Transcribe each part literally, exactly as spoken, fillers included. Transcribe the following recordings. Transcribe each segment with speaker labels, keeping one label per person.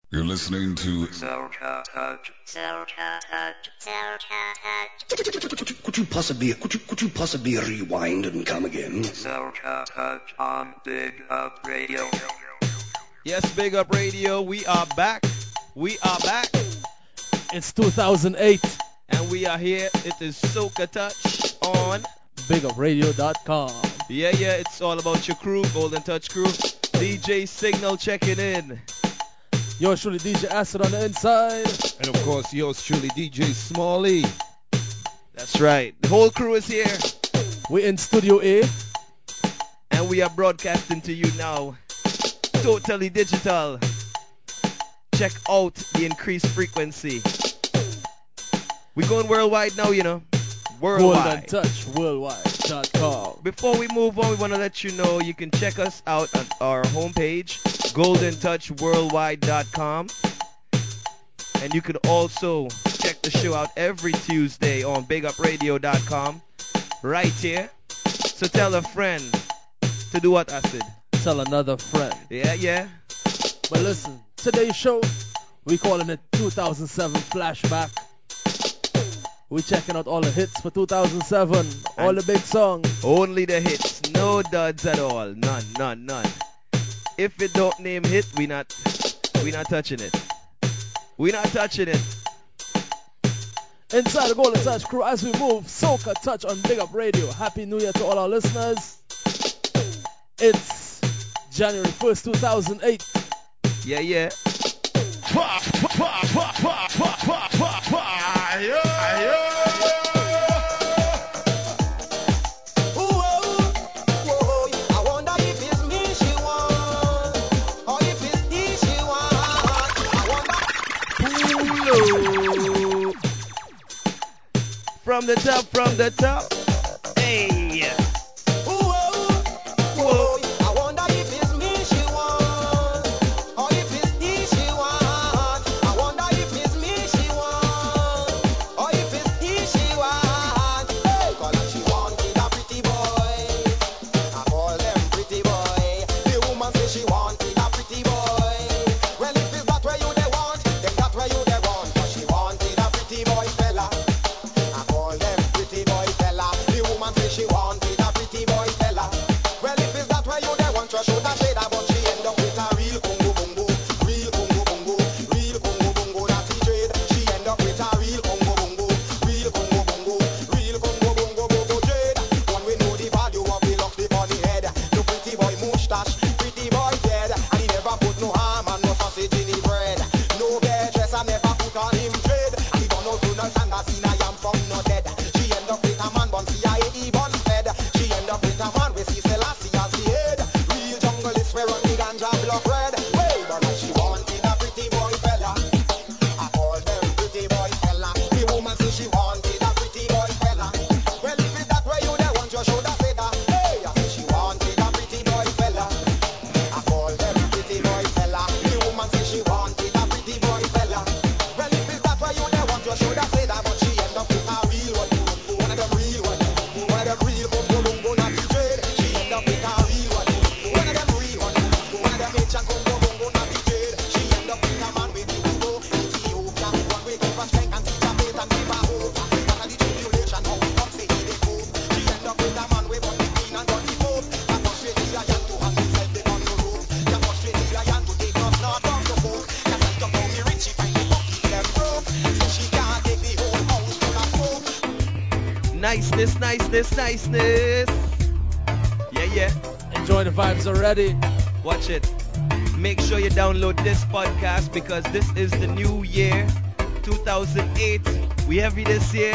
Speaker 1: You're listening to
Speaker 2: Soca Touch.
Speaker 3: Soca Touch. Soca Touch.
Speaker 4: Could you possibly, could you, could you possibly rewind and come again?
Speaker 2: Soca Touch on Big Up Radio.
Speaker 5: Yes, Big Up Radio, we are back. We are back.
Speaker 6: It's two thousand eight.
Speaker 5: And we are here. It is Soca Touch on
Speaker 6: big up radio dot com.
Speaker 5: Yeah, yeah, it's all about your crew, Golden Touch crew. D J Signal checking in.
Speaker 6: Yours truly, D J Acid on the inside.
Speaker 7: And of course, yours truly, D J Smalley.
Speaker 5: That's right. The whole crew is here.
Speaker 6: We're in Studio A.
Speaker 5: And we are broadcasting to you now. Totally digital. Check out the increased frequency. We're going worldwide now, you know. Worldwide.
Speaker 6: Golden Touch worldwide dot com.
Speaker 5: Before we move on, we want to let you know you can check us out on our homepage, golden touch worldwide dot com. And you can also check the show out every Tuesday on big up radio dot com. Right here. So tell a friend to do what I said.
Speaker 6: Tell another friend.
Speaker 5: Yeah, yeah.
Speaker 6: But listen, today's show, we calling it two thousand seven Flashback. We checking out all the hits for two thousand seven, all the big songs.
Speaker 5: Only the hits, no duds at all, none, none, none. If it don't name hit, we not, we not touching it. We not touching it.
Speaker 6: Inside the Golden Touch crew, as we move, Soca Touch on Big Up Radio. Happy New Year to all our listeners. It's January first, two thousand eight.
Speaker 5: Yeah, yeah. From the top, from the top. Hey. Niceness, niceness, niceness. Yeah, yeah.
Speaker 6: Enjoy the vibes already.
Speaker 5: Watch it. Make sure you download this podcast because this is the new year, two thousand eight. We heavy this year.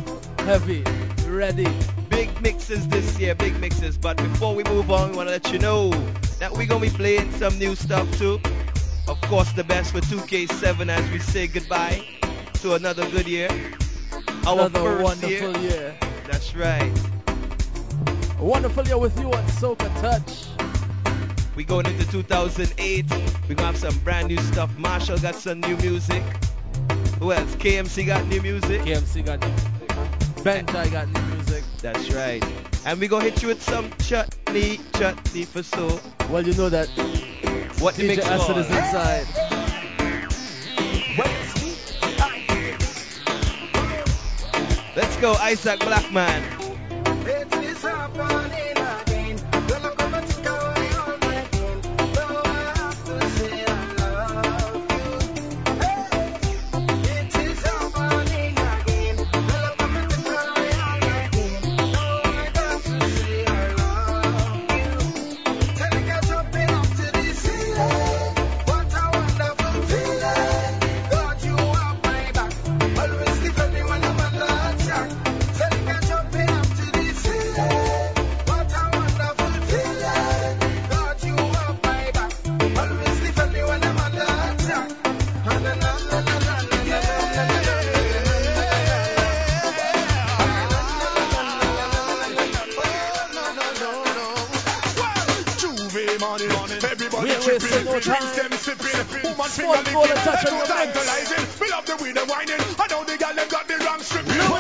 Speaker 6: Heavy, ready.
Speaker 5: Big mixes this year, big mixes. But before we move on, we want to let you know that we're going to be playing some new stuff too. Of course, the best for two K seven as we say goodbye to another good year. Our
Speaker 6: Another
Speaker 5: first
Speaker 6: wonderful year.
Speaker 5: year. That's right.
Speaker 6: A wonderful year with you on Soca Touch.
Speaker 5: We going into two thousand eight. We're going to have some brand new stuff. Marshall got some new music. Who else? K M C got new music.
Speaker 6: K M C got new music. Bench, I got new music.
Speaker 5: That's right. And we going to hit you with some chutney, chutney for soul.
Speaker 6: Well, you know that
Speaker 5: What the
Speaker 6: D J
Speaker 5: mix
Speaker 6: Acid
Speaker 5: called?
Speaker 6: is inside.
Speaker 5: go, Isaac Blackman.
Speaker 1: It is happening again. Gonna come and take away all my pain. Though I have to say I love you. Hey, it is happening again. Gonna come and take away all my pain. Though I have to say I love you. Tell me get up and up to the ceiling. What a wonderful feeling. Got you up my back. Always defend me when I'm under attack. Tell me get up and up to the ceiling. What a wonderful feeling. Got you up my back. Always defend me when I'm under attack. Na na na na na na na
Speaker 8: Juve money, everybody
Speaker 6: We ain't wasting no
Speaker 8: tripping,
Speaker 6: time.
Speaker 8: drinks them sipping, woman
Speaker 6: Small
Speaker 8: finger
Speaker 6: ball
Speaker 8: licking,
Speaker 6: and touch on
Speaker 8: too
Speaker 6: the mix.
Speaker 8: tantalizing. We love the way they whining. I know the girl them got the wrong stripping.
Speaker 6: Louis.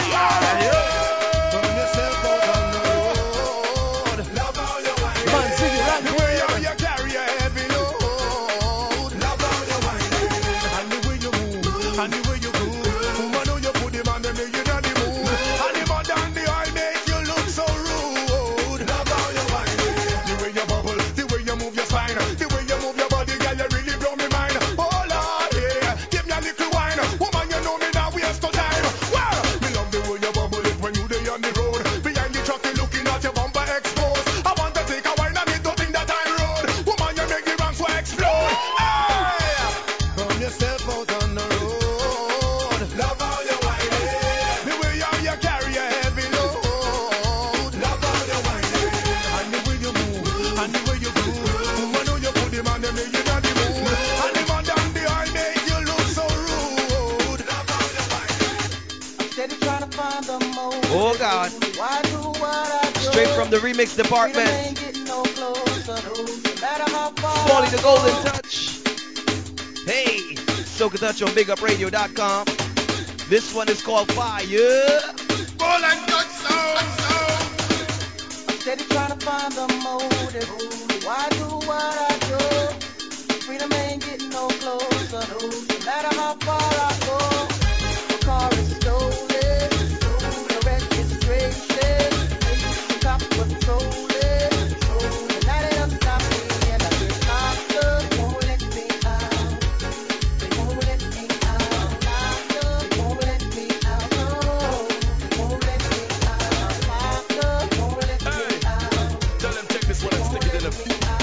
Speaker 8: Turn yourself out on the road. Love how you whining.
Speaker 6: Man City rank
Speaker 8: The way
Speaker 6: here.
Speaker 8: how you carry a heavy load. Love how you whining. And the way you move, and the way you groove. Woman, know you put him on them, you know the move. And the mud and the oil make you look so rude. Love how you whining. The way you bubble, the way you move your spine, the way you move your body, girl, you really blow me mind. Oh Lord, yeah, give me a little wine. Woman, you know me now, waste no time. Well, me love the way you bubble it when you dey on the road. Behind the truck, you looking at your bumper exposed. I want to take a wine and it don't think that I'm road. Woman, you make the wrongs so explode. Hey, turn yourself out on the road. Love how you whining. The way how you carry a heavy load. Love how you whining. And the way you move, and the way you groove. Woman, know you put them on them, you know the move. And the man down the oil make you look so rude. Love how you whining.
Speaker 1: Steady trying to find the motive.
Speaker 5: Oh God.
Speaker 1: Why do what I do?
Speaker 5: Straight from the remix
Speaker 1: Freedom
Speaker 5: department.
Speaker 1: ain't getting no closer. No matter how far
Speaker 5: Smalley
Speaker 1: I
Speaker 5: the
Speaker 1: go.
Speaker 5: Golden Touch. Hey, Soca Touch on big up radio dot com. This one is called Fire.
Speaker 8: Golden Touch sound, sound.
Speaker 1: I'm steady trying to find the motive. Why do what I do? Freedom ain't getting no closer. No matter how far I go. My car is stolen. No registration. The cops patrolling. And that ain't gonna stop me. And I get locked up. They won't let me out. They won't let me out. Locked up. They won't let me out. No. They won't let me out. Locked up. They won't let me out.
Speaker 8: Tell them take this one and stick it in the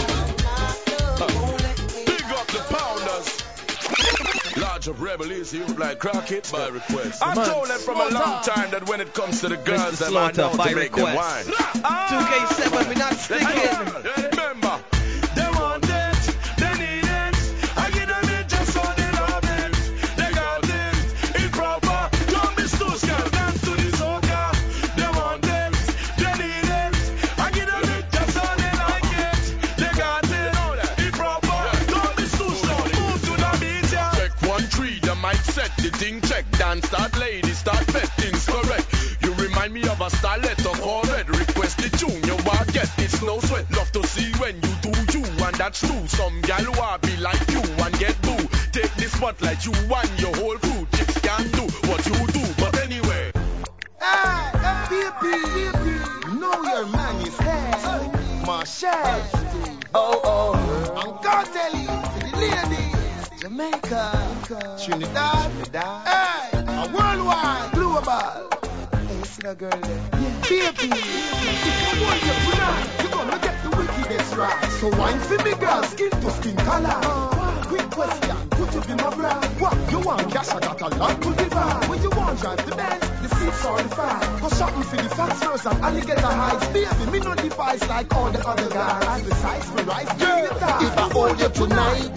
Speaker 1: Locked up.
Speaker 8: big up the pounders. Large up rebel is you like Crockett by request. I
Speaker 6: Man,
Speaker 8: told them from a long
Speaker 6: Slaughter.
Speaker 8: time that when it comes to the girls,
Speaker 5: Mister
Speaker 8: them I know
Speaker 5: Slaughter by
Speaker 8: to make them
Speaker 5: request.
Speaker 8: wine.
Speaker 5: two K seven, we not sticking.
Speaker 8: Remember, they want it, they need it. I give them it just so they love it. They got it, improper. Don't be so scared, dance to the soca. They want it, they need it. I give them it just so they like it. They got it, improper. Don't be so scared, move to the beat, yeah. Check one tree, the mic set, the thing check. Dance start, ladies start, bet things correct. You remind me of a starlet or correct. Request the tune, you want get it's no sweat. Love to see when you do you, and that's true. Some gal want be like you and get boo. Take the spotlight, you and your whole crew. Chicks can't do what you do, but anyway.
Speaker 1: Hey, baby, baby, know your man is hey, Marshall. Oh, oh, I'm gonna tell you, to the ladies, Jamaica, Trinidad, hey, a worldwide, global. Hey, see that girl there? Yeah. Baby, if you want your tonight, you're gonna get the wickedest right. So wine for me, girl, skin to skin color. Quick question, put it in my bra. What you want, cash? I got a lot to divide. What you want, drive the Benz, the seats are the five. Go shopping for the fat girls and alligator hides. Baby, me no device like all the other guys. And besides, me rise, girl, if I hold you tonight,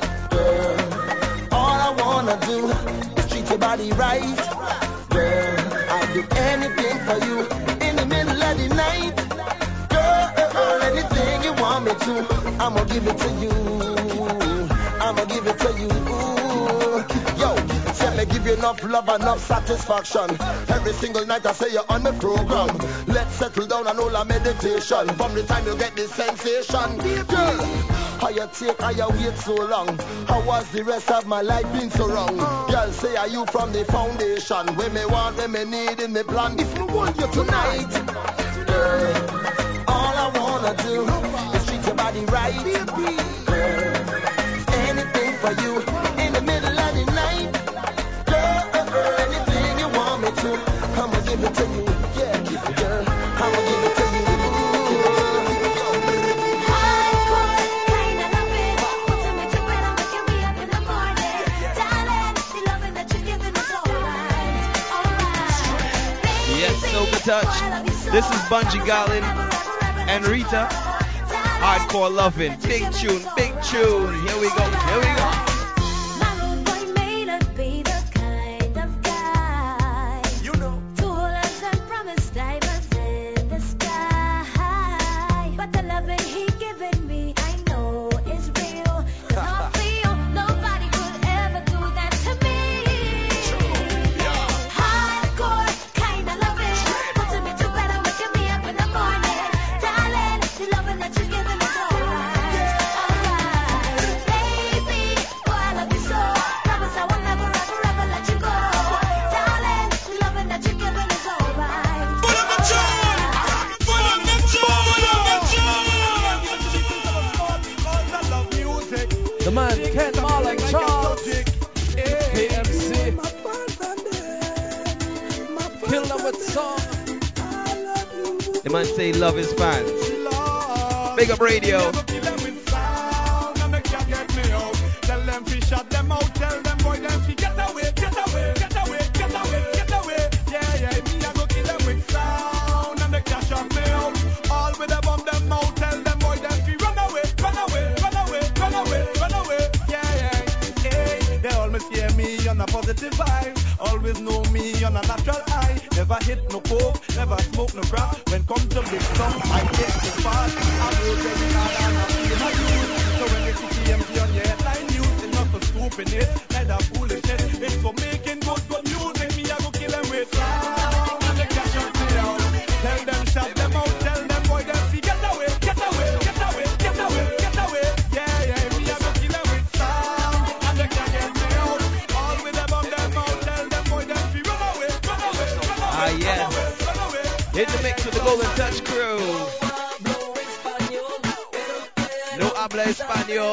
Speaker 1: girl, all I wanna do is treat your body right. Girl, I'll do anything for you in the middle of the night. Girl, anything you want me to, I'ma give it to you. I'ma give it to you. Yo, tell me give you enough love, enough satisfaction. Every single night I say you're on the program. Let's settle down and all our meditation. From the time you get this sensation, girl, How you take, how you wait so long? How was the rest of my life been so wrong? Girl, say are you from the foundation? When me want, when me need in me plan. If me want you tonight, girl, all I wanna do is treat your body right, girl. Anything for you in the middle of the night, girl. Anything you want me to, I'ma give it to you. Yeah, keep it, girl. I'ma give it to you.
Speaker 5: Touch. This is Bungie Garlin and Rita. Hardcore Loving. Big tune, big tune. Here we go, here we go. The man say love his fans. Big up radio.
Speaker 8: Tell them fi shut them out. Tell them boy them fi get away, get away, get away, get away, get away. Yeah, yeah, me I go kill them with sound and they can't shut me out. All with them on them out. Tell them boy them fi run away, run away, run away, run away, run away. Yeah, yeah, hey. They always hear me on a positive vibe. Always know me on a natural high. Never hit no coke, never smoke no crack. When come to big song, I take the fast. I will get it out and I feel my youth. So when you see T M T on your headline news, it's not for scooping it, neither foolishness. It's for making good, good music. Me, I go kill them with sound and they can't shut me out. Tell them, shut them out. Tell them, boy, them see get away, get away, get away, get away, get away. Yeah, yeah, me, I go kill them with sound and they can't get me out. All with them on them out. Tell them, boy, them see run away, run away, run away.
Speaker 5: Ah, yeah. Hit the mix with the Golden Touch crew. No habla español.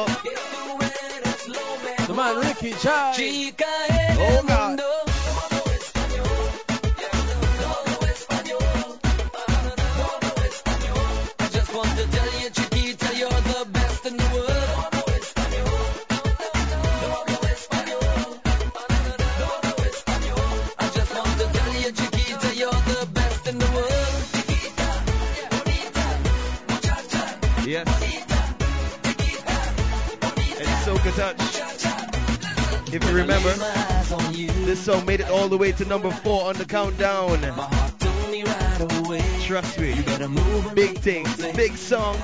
Speaker 6: The man Ricky Chai.
Speaker 5: Oh God.
Speaker 9: I just want to tell you, Chiquita, you're the best in the world. I just want to tell you, Chiquita, you're the best in the world.
Speaker 5: Yes. And Soca Touch. If you remember, this song made it all the way to number four on the countdown. Trust me, big things, big songs.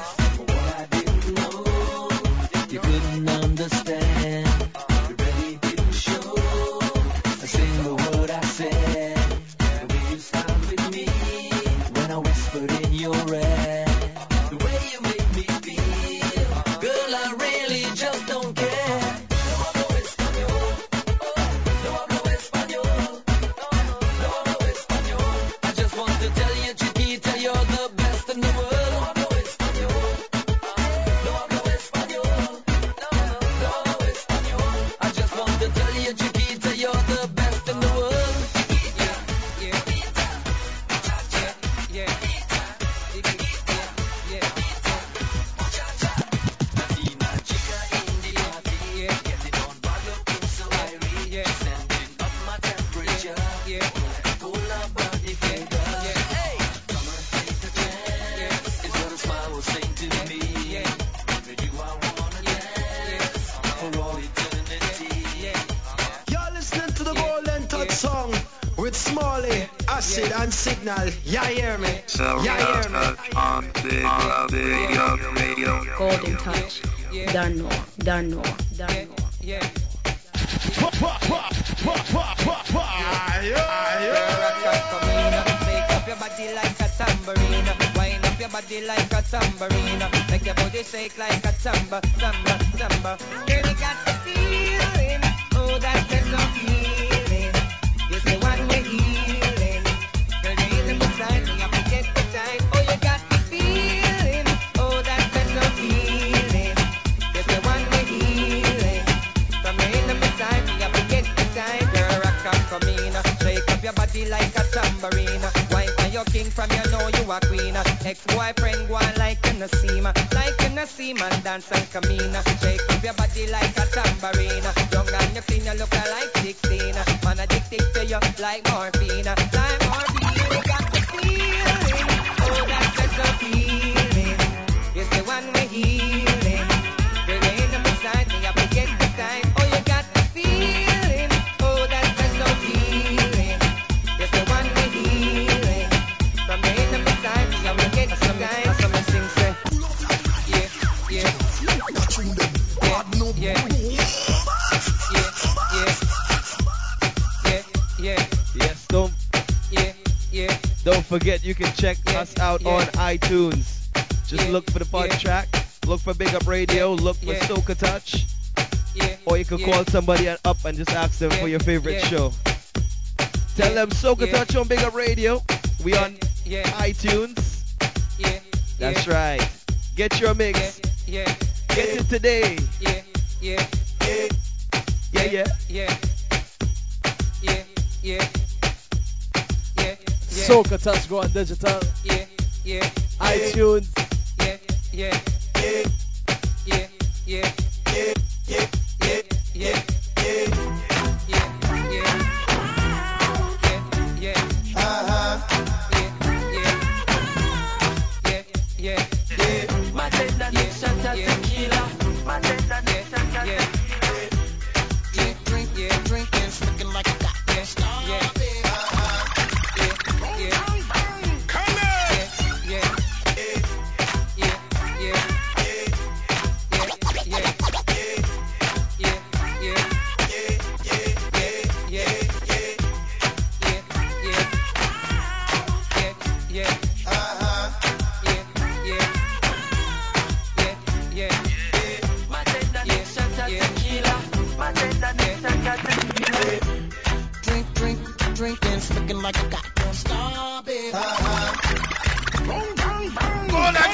Speaker 9: You couldn't understand. You really didn't show a single word I said. The way you smiled with me when I whispered in your ear. The way you make me feel. Girl, I really just don't care. I just want to tell you, Chiquita, you're the best in the world. I just want to tell you, Chiquita, you're the best in the world. Yeah, yeah, yeah, yeah, Latina chica in the party, getting on bad looking so irate, sending up my temperature, pull up body figure, come and take a chance, is what a smile will say to me. With you I wanna dance for all eternity.
Speaker 1: You're listening to the Golden Touch song with Smalley, Acid and Signal. Yeah, hear me.
Speaker 2: So
Speaker 1: Yeah, hear me.
Speaker 2: touch on Big Up Radio Radio.
Speaker 10: Golden Touch. Don't know, don't know, don't know.
Speaker 9: Yeah.
Speaker 8: Make up your body like a tambourine. Wind up your body
Speaker 11: body like a tambourine. Make your body shake like a tamba, tamba, tamba. Girl, you got the feeling. Oh, that there's no feeling. It's the one we're healing. Girl, you in the side, you have to get the time. Oh, you got the feeling. Oh, that there's no feeling. It's the one we're healing. From you in the side, you have to get the time. Girl, rock and come in. Shake up your body like a tambourine. Wine for your king from you know you a queen. Ex-boyfriend go on like you no see ma. Like you no see man dance and come in. Shake up your body like a tambourine. Young and you clean, you look like sixteen. Man addicted to you like morphine. Like morphine, you got the feeling. Oh, that's just a feeling. It's the one we're healing. Girl, you in the side, you have to get the time. Oh, you got the feeling. Oh, that's just a feeling. It's the one we're healing. From the in the side, you have to get the time. Some sing say, yeah, yeah, yeah, yeah, yeah, yeah, yeah.
Speaker 5: Yes, don't
Speaker 11: Yeah, yeah,
Speaker 5: don't forget you can check
Speaker 11: Yeah,
Speaker 5: us out
Speaker 11: yeah.
Speaker 5: on iTunes. Just
Speaker 11: Yeah,
Speaker 5: look for the pod
Speaker 11: yeah.
Speaker 5: track. Look for Big Up Radio. Look for
Speaker 11: Yeah.
Speaker 5: Soca Touch.
Speaker 11: yeah.
Speaker 5: Or you can
Speaker 11: yeah.
Speaker 5: call somebody up and just ask them
Speaker 11: Yeah,
Speaker 5: for your favorite
Speaker 11: yeah.
Speaker 5: show. Tell
Speaker 11: Yeah,
Speaker 5: them Soca
Speaker 11: yeah.
Speaker 5: Touch on Big Up Radio. We
Speaker 11: Yeah,
Speaker 5: on
Speaker 11: yeah,
Speaker 5: iTunes.
Speaker 11: yeah,
Speaker 5: That's
Speaker 11: yeah,
Speaker 5: right. Get your
Speaker 11: yeah,
Speaker 5: mix.
Speaker 11: yeah,
Speaker 5: Get it today.
Speaker 11: yeah, yeah,
Speaker 5: Yeah, yeah.
Speaker 11: yeah, yeah, yeah, yeah, yeah,
Speaker 6: Soca Touch, go on digital.
Speaker 11: yeah, yeah,
Speaker 6: iTunes.
Speaker 11: yeah, yeah, yeah, yeah, yeah, yeah, yeah, yeah, yeah, yeah, yeah, yeah, yeah, yeah, yeah.
Speaker 9: My tender neck shot at tequila. My tender neck shot at tequila.
Speaker 11: Yeah, drink, yeah, drinking, smoking like a goddamn star. Yeah, yeah, yeah,
Speaker 8: Come on.
Speaker 11: yeah, yeah, yeah, yeah, yeah, yeah, yeah, yeah,
Speaker 9: My tender neck shot at tequila. My tender neck shot at tequila.
Speaker 11: drink, drink, drinking, smoking like a goddamn star, baby.
Speaker 8: All that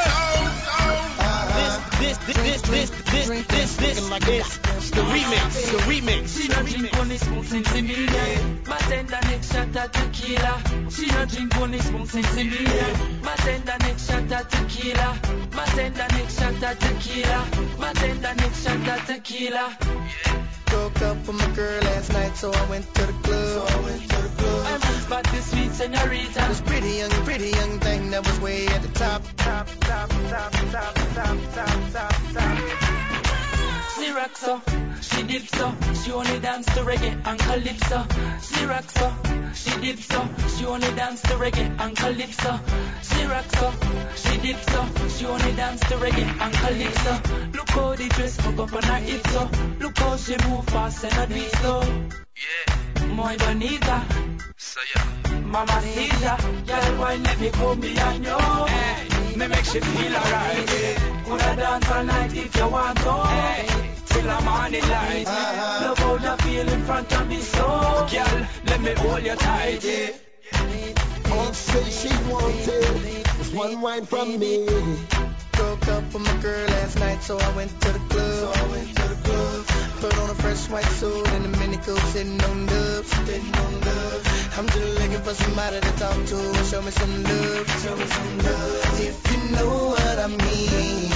Speaker 11: This, this, this, this, this, this, this, this is the remix, the remix.
Speaker 9: She not drink only smoke since the million. My tender neck shot at tequila. She not drink only smoke since the million. My tender neck shot at tequila. My tender neck shot at tequila. My tender neck shot at tequila.
Speaker 11: Broke up with my girl last night, so I went to the club. So I went to the club.
Speaker 9: I'm just about this sweet señorita.
Speaker 11: This pretty young, pretty young thing that was way at the top, top, top, top, top, top, top, top, top.
Speaker 9: She rocks so, she dips so, she only dance to reggae and calypso. She rocks so, she dips so, she only dance to reggae and calypso. She rocks so, she dips so, she only dance to reggae and calypso. Look how the dress hook up on her hips so, look how she move fast and I do it slow. Yeah, muy bonita, mamacita, girl why let me come behind you? Hey, me make she feel alright. Coulda dance all night if you want to. Hey, till the morning light. Love how you feel in front of me so, girl, let me hold you tight. Yeah.
Speaker 1: All say she wanted was one wine from me.
Speaker 11: Broke up with my girl last night, so I went to the club. So I went to the club. Put on a fresh white suit and a mini coupe, sitting on dubs, sitting on dubs. I'm just looking for somebody to talk to and show me some love, show me some love. If you know what I mean.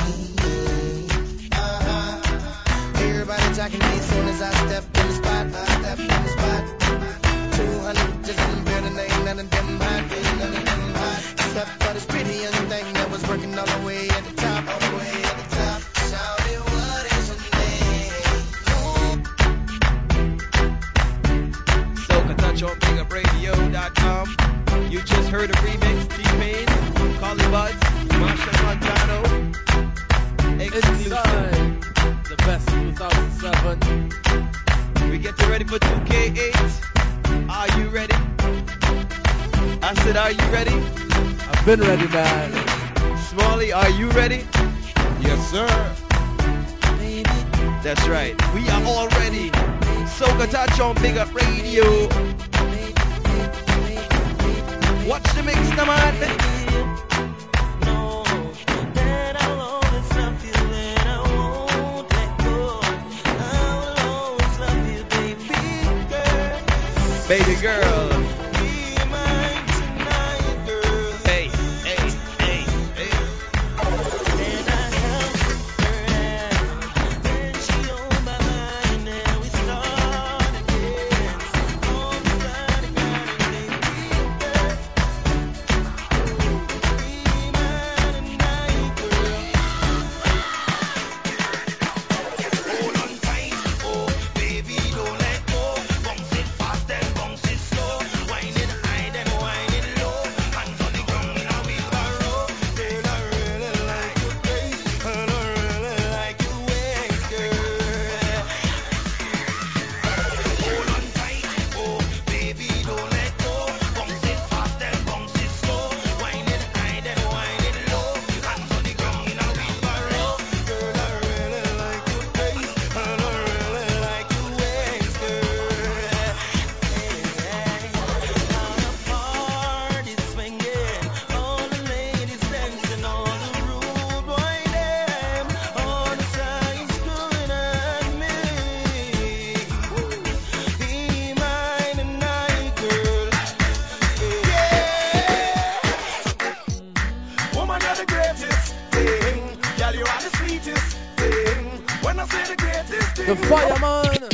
Speaker 11: Uh-huh. Everybody talking to me as soon as I step in the spot. I step in the spot. two hundred just in the building, ain't none of them hot, ain't none of them hot. Except for this pretty young thing that was working all the way at the top, all the way at the top. Shout it, what is your name?
Speaker 5: Soca Touch on big up radio dot com. You just heard a remix. T-Pain, Collie Buds, Marsha Montano. Exclusive.
Speaker 6: Inside the best two thousand seven.
Speaker 5: We getting ready for two K eight. Are you ready? I said, are you ready?
Speaker 6: I've been ready, man.
Speaker 5: Smalley, are you ready?
Speaker 7: Yes, sir.
Speaker 5: That's right. We are all ready. Soca Touch on Big Up Radio. Watch the mix, the man. Baby girl. Hey, hey, hey, hey.
Speaker 6: The Fireman,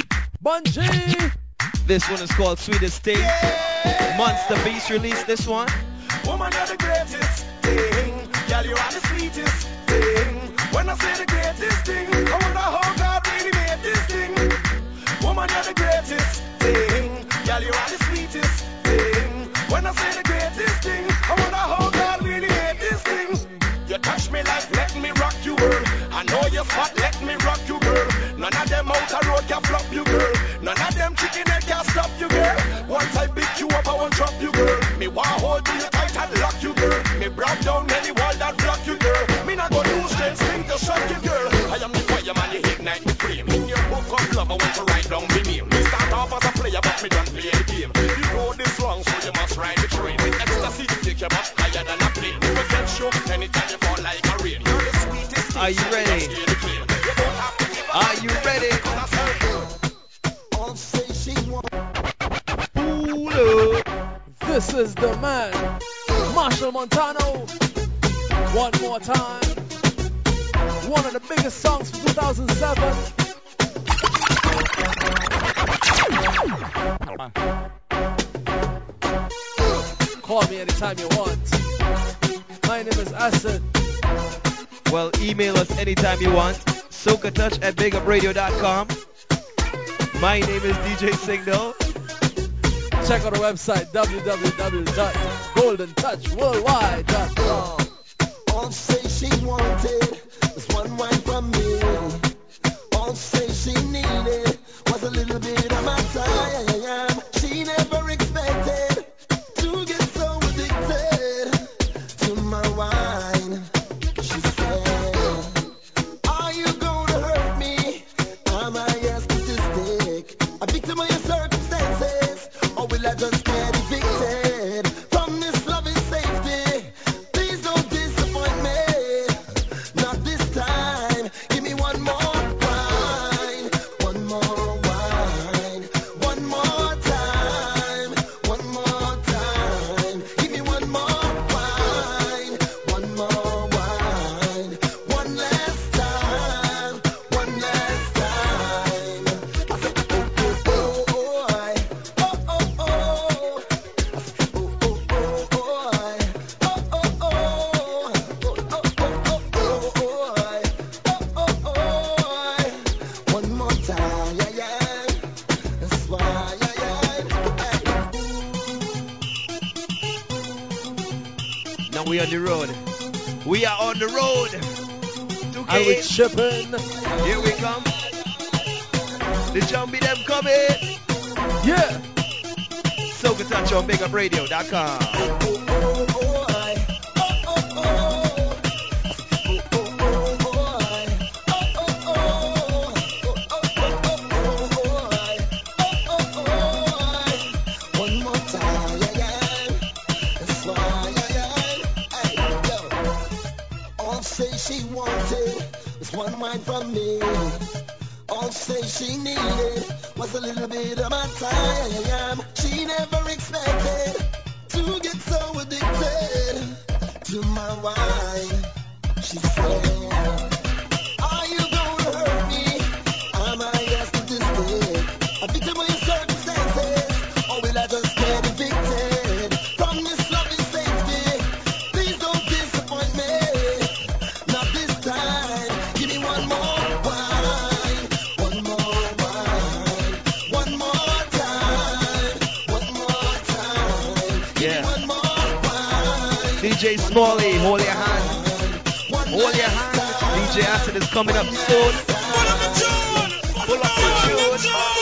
Speaker 6: Bungie.
Speaker 5: This one is called Sweetest Thing. Yeah. Monster Beast released this one.
Speaker 8: Woman, you're the greatest thing. Girl, you are the sweetest thing. When I say the greatest thing, I wonder how God really made this thing. Woman, you're the greatest thing. Girl, you are the sweetest thing. When I say the greatest thing, I wonder how God really made this thing. You touch me like let me rock you, girl. I know you're fat, let me rock you, girl. None of them out the road can flop you, girl. None of them chicken head can stop you, girl. Once I pick you up, I won't drop you, girl. Me want hold you tight and lock you, girl. Me break down any wall that block you, girl. Me not go do straight thing to shock you, girl. I am the fireman, you ignite the flame. In your book of love, I want to write down the name. Me start off as a player, but me don't play the game. The road is long, so you must ride the train. With ecstasy, take you much higher than a plane. You will get show anytime you fall like a rain. You're the sweetest thing.
Speaker 5: Are you ready? Are you ready?
Speaker 6: This is the man, Marshall Montano. One more time. One of the biggest songs from two thousand seven. Call me anytime you want. My name is Acid.
Speaker 5: Well, email us anytime you want. SocaTouch at big up radio dot com. My name is D J Signal.
Speaker 6: Check out our website w w w dot golden touch worldwide dot com.
Speaker 1: All say she wanted was one wine from me. All say she needed was a little bit of my time. She never expected to get so addicted to my wine. She said, are you gonna hurt me? Am I a statistic? A victim of your circumstances? Or will I just get evicted from this loving safety? Please don't disappoint me. Not this time. Give me one more wine. One more wine. One more time. One more time. Give me one more wine. One more wine. One last time. One last time. I said, oh, oh, oh, oh, I. Oh, oh, oh. I said, oh, oh, oh, oh, I. Oh, oh, oh. Oh, oh, oh, oh, oh, I. Oh, oh, oh, I. One more time, yeah, yeah. That's why, yeah, yeah.
Speaker 5: Now we on the road. We are on the road. two
Speaker 6: And we
Speaker 5: K.
Speaker 6: shipping.
Speaker 5: Here we come. The jumpy them coming.
Speaker 6: Yeah.
Speaker 5: SocaTouch on big up radio dot com.
Speaker 1: Oh, oh, oh, I. Oh, oh, oh. one wine from me. All she say she needed was a little bit of my time. She never expected to get so addicted to my wine. She said, are you gonna hurt me? Am I just a distant? A victim of your circumstances? Or will I just get evicted from this loving safety? Please don't disappoint me. Not this time. Give me one more wine. One more wine. One more time. One more time.
Speaker 5: Yeah.
Speaker 1: One more wine.
Speaker 5: D J Smalley, hold your hand. Hold your hand. D J Acid is coming up soon. Pull up the tune. Pull up the tune.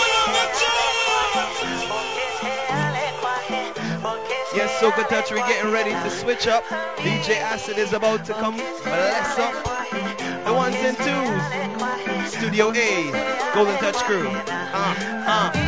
Speaker 5: Yes, Soca Touch, we're getting ready to switch up. D J Acid is about to come bless up the ones and twos. Studio A, Golden Touch crew. Uh, uh, uh.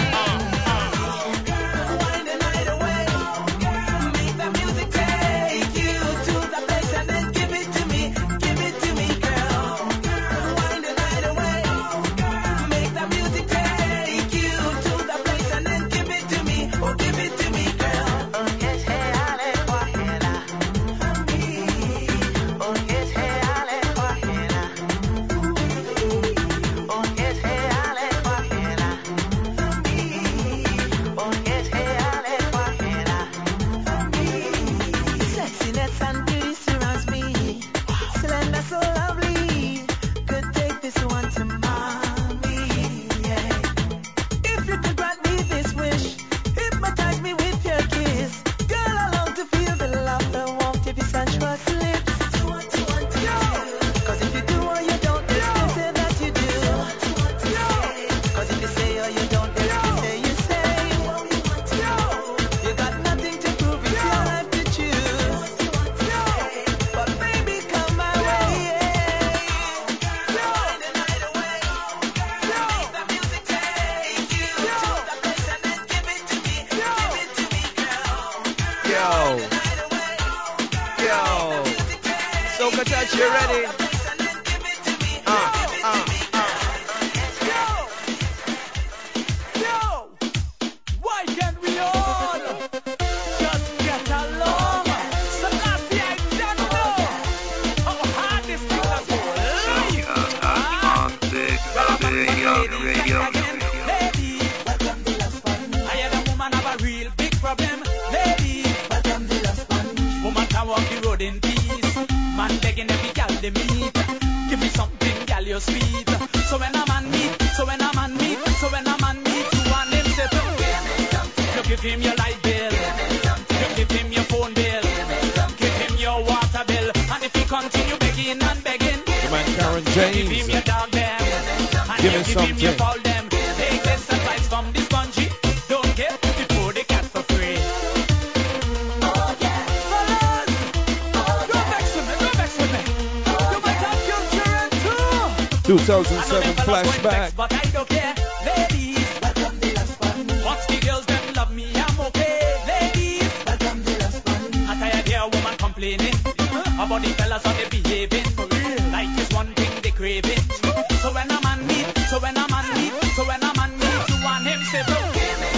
Speaker 7: two thousand seven flashback.
Speaker 9: But I don't care, ladies. Welcome the last one. Once the girls them love me, I'm okay, ladies. Welcome the last one. I tired hear a woman complaining about the fellas how they behaving. Like it's one thing they craving. So when a man meet, so when a man meet, so when a man meet, you want him say, bro,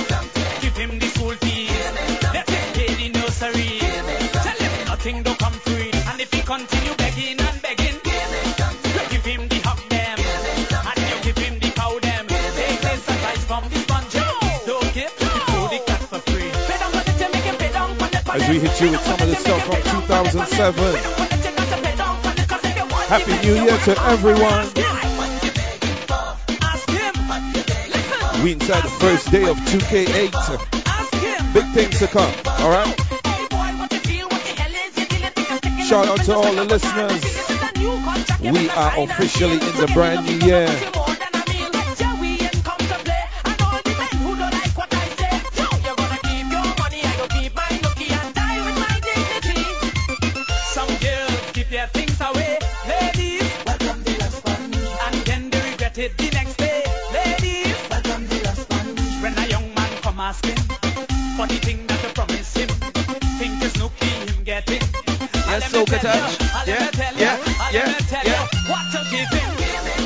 Speaker 9: give him the school fees. Let him pay the nursery. Tell him nothing don't come free. And if he continue begging and begging, give him the hug them. And you give him the cow them. Take this advice from the sponge. Don't give the food the cat for free.
Speaker 7: As we hit you with some of the stuff from two thousand seven. Happy New Year to everyone. We inside the first day of two K eight. Big things to come, alright? Shout out to all the listeners. We are officially in the brand new year.
Speaker 9: Some girls keep their things away, ladies. Welcome the last one. And then they regret it the next day, ladies. Welcome the last one. When a young man come asking for the thing that you promise him, think it's no key him getting.
Speaker 5: Yes, Soca Touch. Yeah, yeah, yeah, yeah.
Speaker 9: What to give him?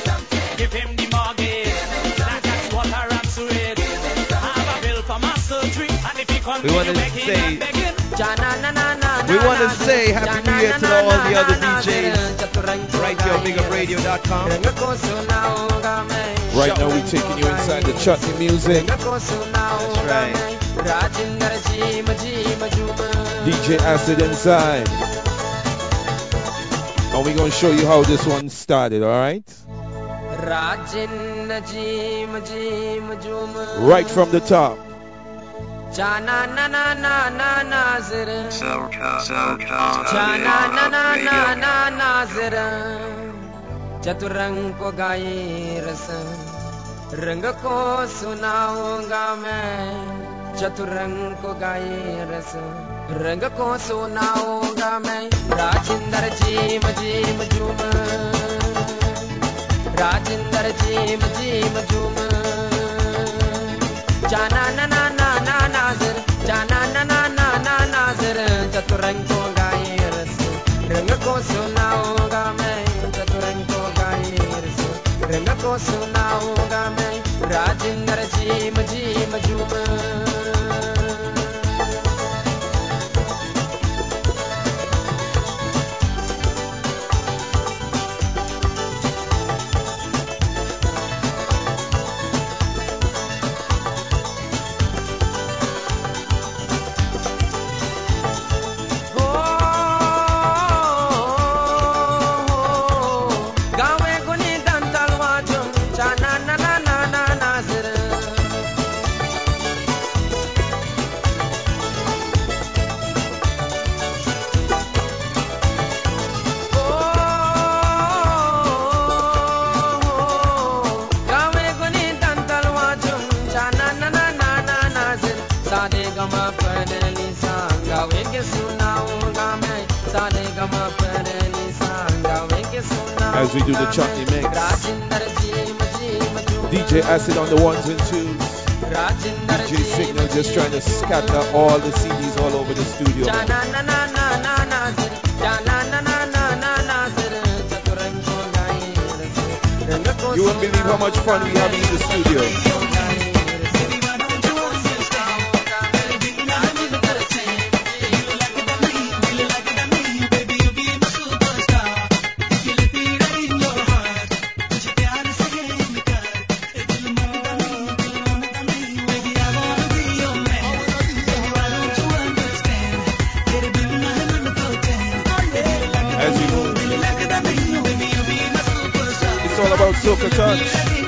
Speaker 5: We want to say, we want to say Happy New Year to all the other D Js right here on big up radio dot com.
Speaker 7: Right now we're taking you inside the chutney music.
Speaker 5: That's right.
Speaker 7: D J Acid inside. And we're going to show you how this one started, alright? Right from the top.
Speaker 11: Chana na na na na nazir
Speaker 2: Soca, soca,
Speaker 11: Chana na na na na nazir चतुरंग को गाए रस रंग को सुनाऊंगा मैं चतुरंग को गाए रस रंग को सुनाऊंगा मैं राजिंदर जीम जीम झूम राजिंदर जीम जीम झूम जाना ना ना ना ना नाज़र जाना ना ना ना ना नाज़र चतुरंग को गाए रस रंग को सुनाऊंगा मैं चतुरंग को गाए रस रंग को सुनाऊंगा मैं राजिंदर जीम जीम झूम
Speaker 7: As we do the chutney mix, D J Acid on the ones and twos, D J Signal just trying to scatter all the C Ds all over the studio. You won't believe how much fun we have in the studio. Soca Touch.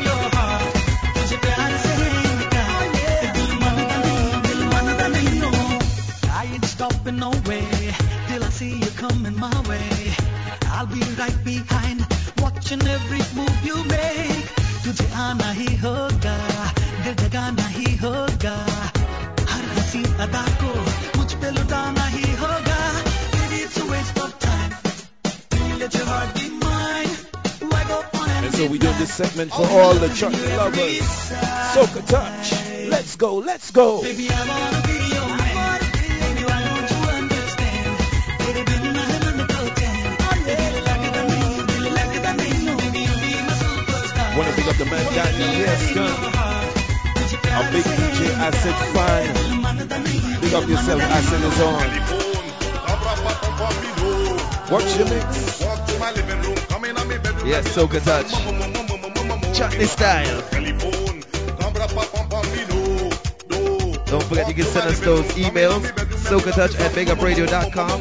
Speaker 9: I ain't stopping no way till I see you coming my way. I'll be right behind, watching every move you make. तुझे आना ही होगा, दिल जगाना ही होगा. हर हंसी अदा को मुझ पे लुटाना ही होगा. Maybe it's a waste of time. Let your heart be mine.
Speaker 7: And so we do this segment for all the chutney lovers. Soca Touch. Let's go, let's go.
Speaker 9: Baby, I wanna be your man. Baby, why don't you understand? Baby, baby, nothing to pretend. Baby, like it, I mean, baby, like it, I mean, no, baby, you be my superstar.
Speaker 7: Wanna pick up the man Daniel, yes, gun. A big D J Acid fan. Pick up yourself, Acid is on. Watch your mix.
Speaker 5: Yes, Soca Touch. Chutney style. Don't forget you can send us those emails. SocaTouch at big up radio dot com.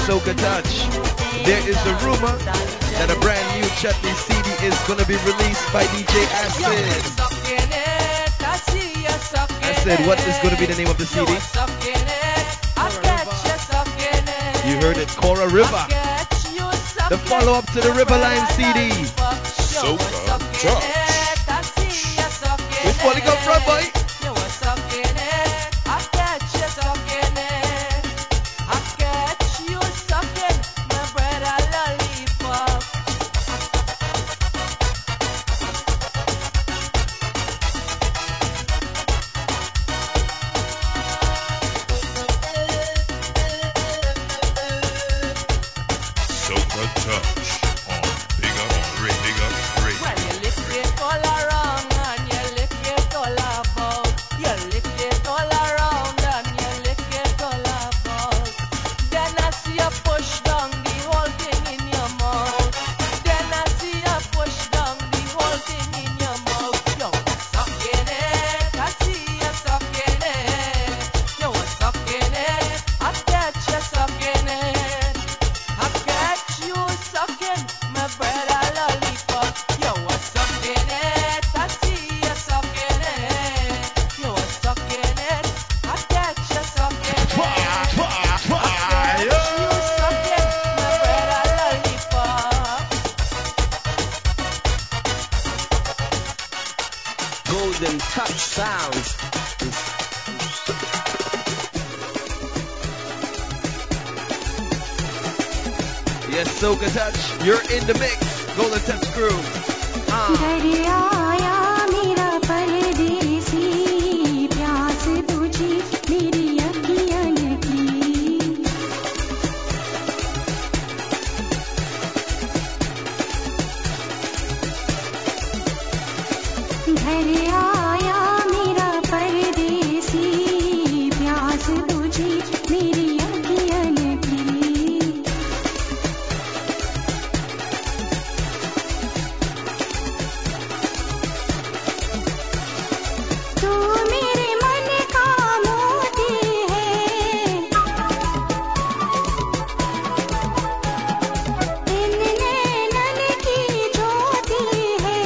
Speaker 5: Soca Touch. There is a rumor that a brand new Chutney C D is gonna be released by D J Acid. Acid, what is gonna be the name of the C D? You heard it, Cora River. The follow-up to the Riverline C D.
Speaker 7: Soca Touch.
Speaker 5: Which one it come from, boy?
Speaker 7: Soca Touch on Big Up Ray, Big Up Ray.
Speaker 11: When you lift it all around and you lift it all about, you lift it all around and you lift it all about. Then I see you push down the whole thing in your mouth. Then I see you push down the whole thing in your mouth. You were sucking it, I see you sucking it. You were sucking it, I catch you sucking it. I catch you sucking my bread a lollipop. You were sucking it, I see you sucking it. You were sucking it, I catch you sucking it. I catch you sucking my bread a lollipop.
Speaker 9: Golden Touch Sounds.
Speaker 5: Yes, Soca Touch, you're in the mix. Golden Touch crew. Ah.
Speaker 12: घर आया मेरा परदेसी प्यास बुझी मेरी अखियन की घर आया मेरा परदेसी प्यास बुझी मेरी अखियन की तू मेरे मन का मोती है इन नैनन की ज्योति है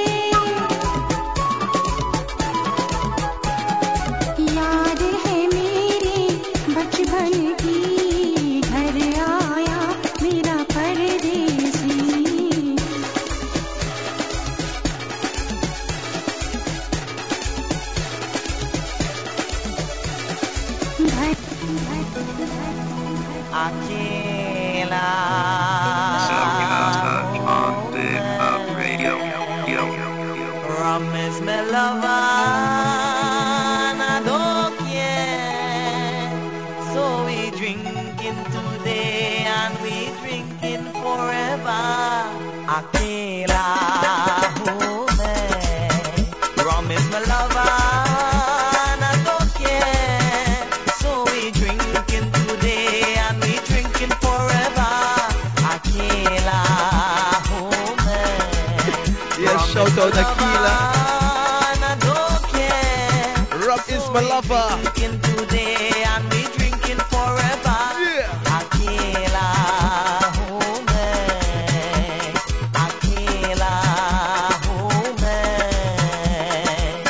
Speaker 12: याद है मेरी बचपन की घर आया मेरा परदेसी
Speaker 2: Soca Touch on Big Up Radio. Yo.
Speaker 11: Rum is my lover, and I don't care. So we drinking today and we drinking forever. Aquila, oh man. Rum is my lover, and I don't care. So we drinking today and we drinking forever. Aquila, oh man.
Speaker 5: Yes, shout out Aquila.
Speaker 11: And I don't care.
Speaker 5: Rob is my lover.
Speaker 11: Drinking today and we drinking forever.
Speaker 5: Yeah.
Speaker 11: Aquila, oh man. Aquila, oh man.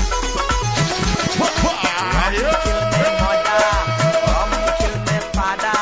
Speaker 11: Rum kill me mother, rum kill me father,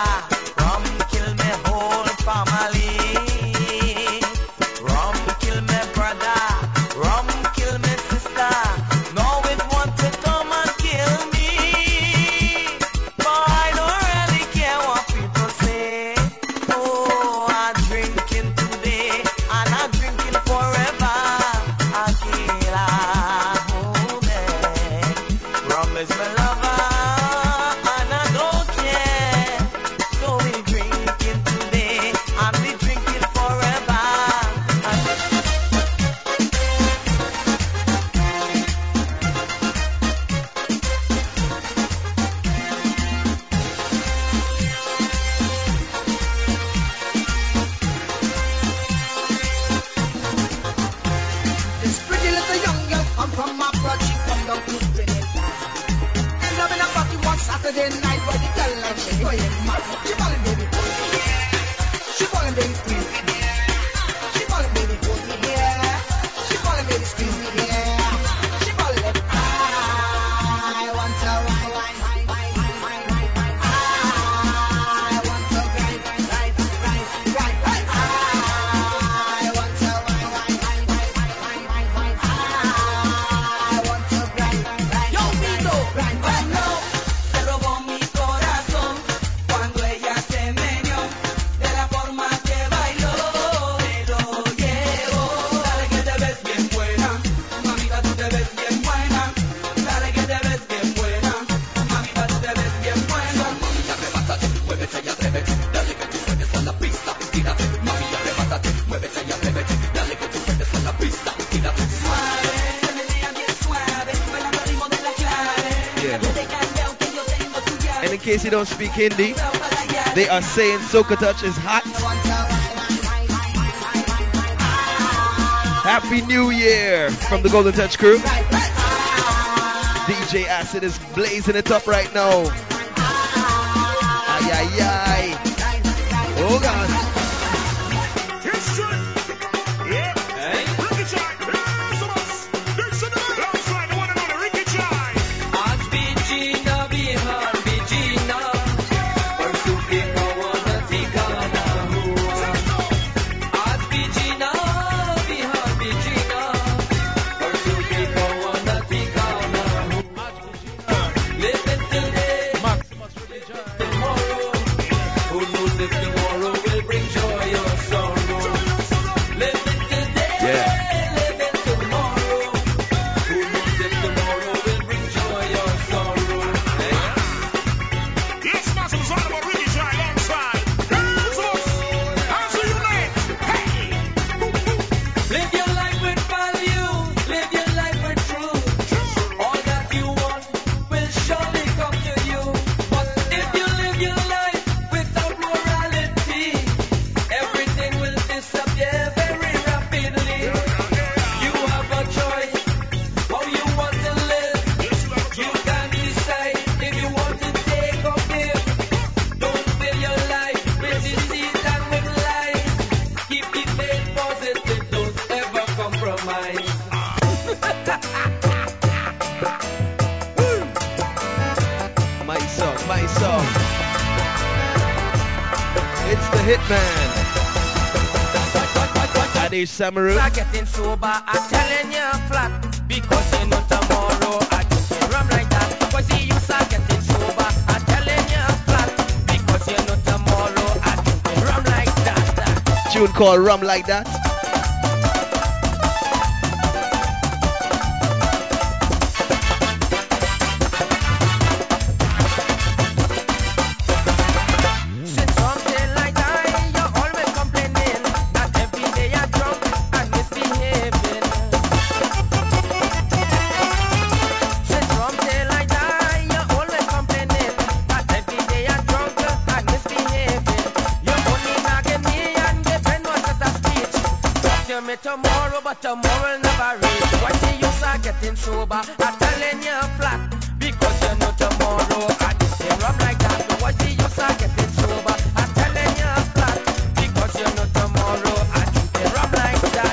Speaker 13: from my blood, she come down to bring it down. You know, in a party one Saturday night, where the girl like she going mad. She ballin' baby, put me here. She ballin' baby, squeeze me here. She ballin' baby, put me here. She ballin' baby, squeeze me here. She ballin' it. I want to wine, wine, wine, wine, wine, wine, wine, wine. I want to grind, grind, grind, grind, grind, grind. I want to wine, wine, wine, wine, wine, wine, wine, wine. I want to grind, grind, grind. Yo, Vito, grind, grind, no.
Speaker 9: Se robó mi corazón cuando ella se meneó, de la forma que bailó, me lo llevo. Dale que te ves bien buena, mamita tú te ves bien buena. Dale que te ves bien buena, mamita tú te ves bien buena. Mami, arrebátate, muévete y atrévete, dale que tú juegues a la pista, tírate. Mami, arrebátate, muévete y atrévete, dale que tú juegues a la pista, tírate. Suave, se menea bien suave, bailando al ritmo de la clave.
Speaker 5: Yeah.
Speaker 9: Yo te cambio que yo tengo tu llave.
Speaker 5: And in case you don't speak Hindi, they are saying Soca Touch is hot. Happy New Year from the Golden Touch crew. D J Acid is blazing it up right now. Ay, ay, ay. Oh, God.
Speaker 9: आज भी जीना बिहार भी जीना और सूखे पवन ठिकाना हुआ आज भी जीना बिहार भी जीना और सूखे पवन ठिकाना हुआ living today tomorrow who knows if tomorrow will bring joy or sorrow living today
Speaker 5: Yeah.
Speaker 9: living tomorrow who knows if tomorrow will bring joy or sorrow
Speaker 8: Yes, massive, it's all about Ricky Jai alongside. Hands up, hands to your neck. Hey!
Speaker 9: Live your life with value, live your life with truth. All that you want will surely come to you. But if you live your life without morality, everything will disappear very rapidly. You have a choice how you want to live. You can decide if you want to take or give. Don't fill your life with deceit and with lies. Keep the faith positive, don't ever compromise.
Speaker 5: My song, my song. It's the Hitman. Adi Samaru.
Speaker 11: Start getting sober, I'm telling you flat. Because you know tomorrow I just can't run like that. Cause you start getting sober, I'm telling you flat. Because you know tomorrow I just can't run like that.
Speaker 5: Tune called Rum Like That.
Speaker 11: Since something like that, you're always complaining that every day you're drunk and misbehaving. Since something like that, you're always complaining that every day you're drunk and misbehaving. You're only nagging me and giving us at a speech. Talk to me tomorrow, but tomorrow will never reach. Once you start getting sober, I'm telling you flat. Because you know tomorrow I just say rum like that. Once you start getting sober, I'm telling you flat. Because you know tomorrow I just say rum like that.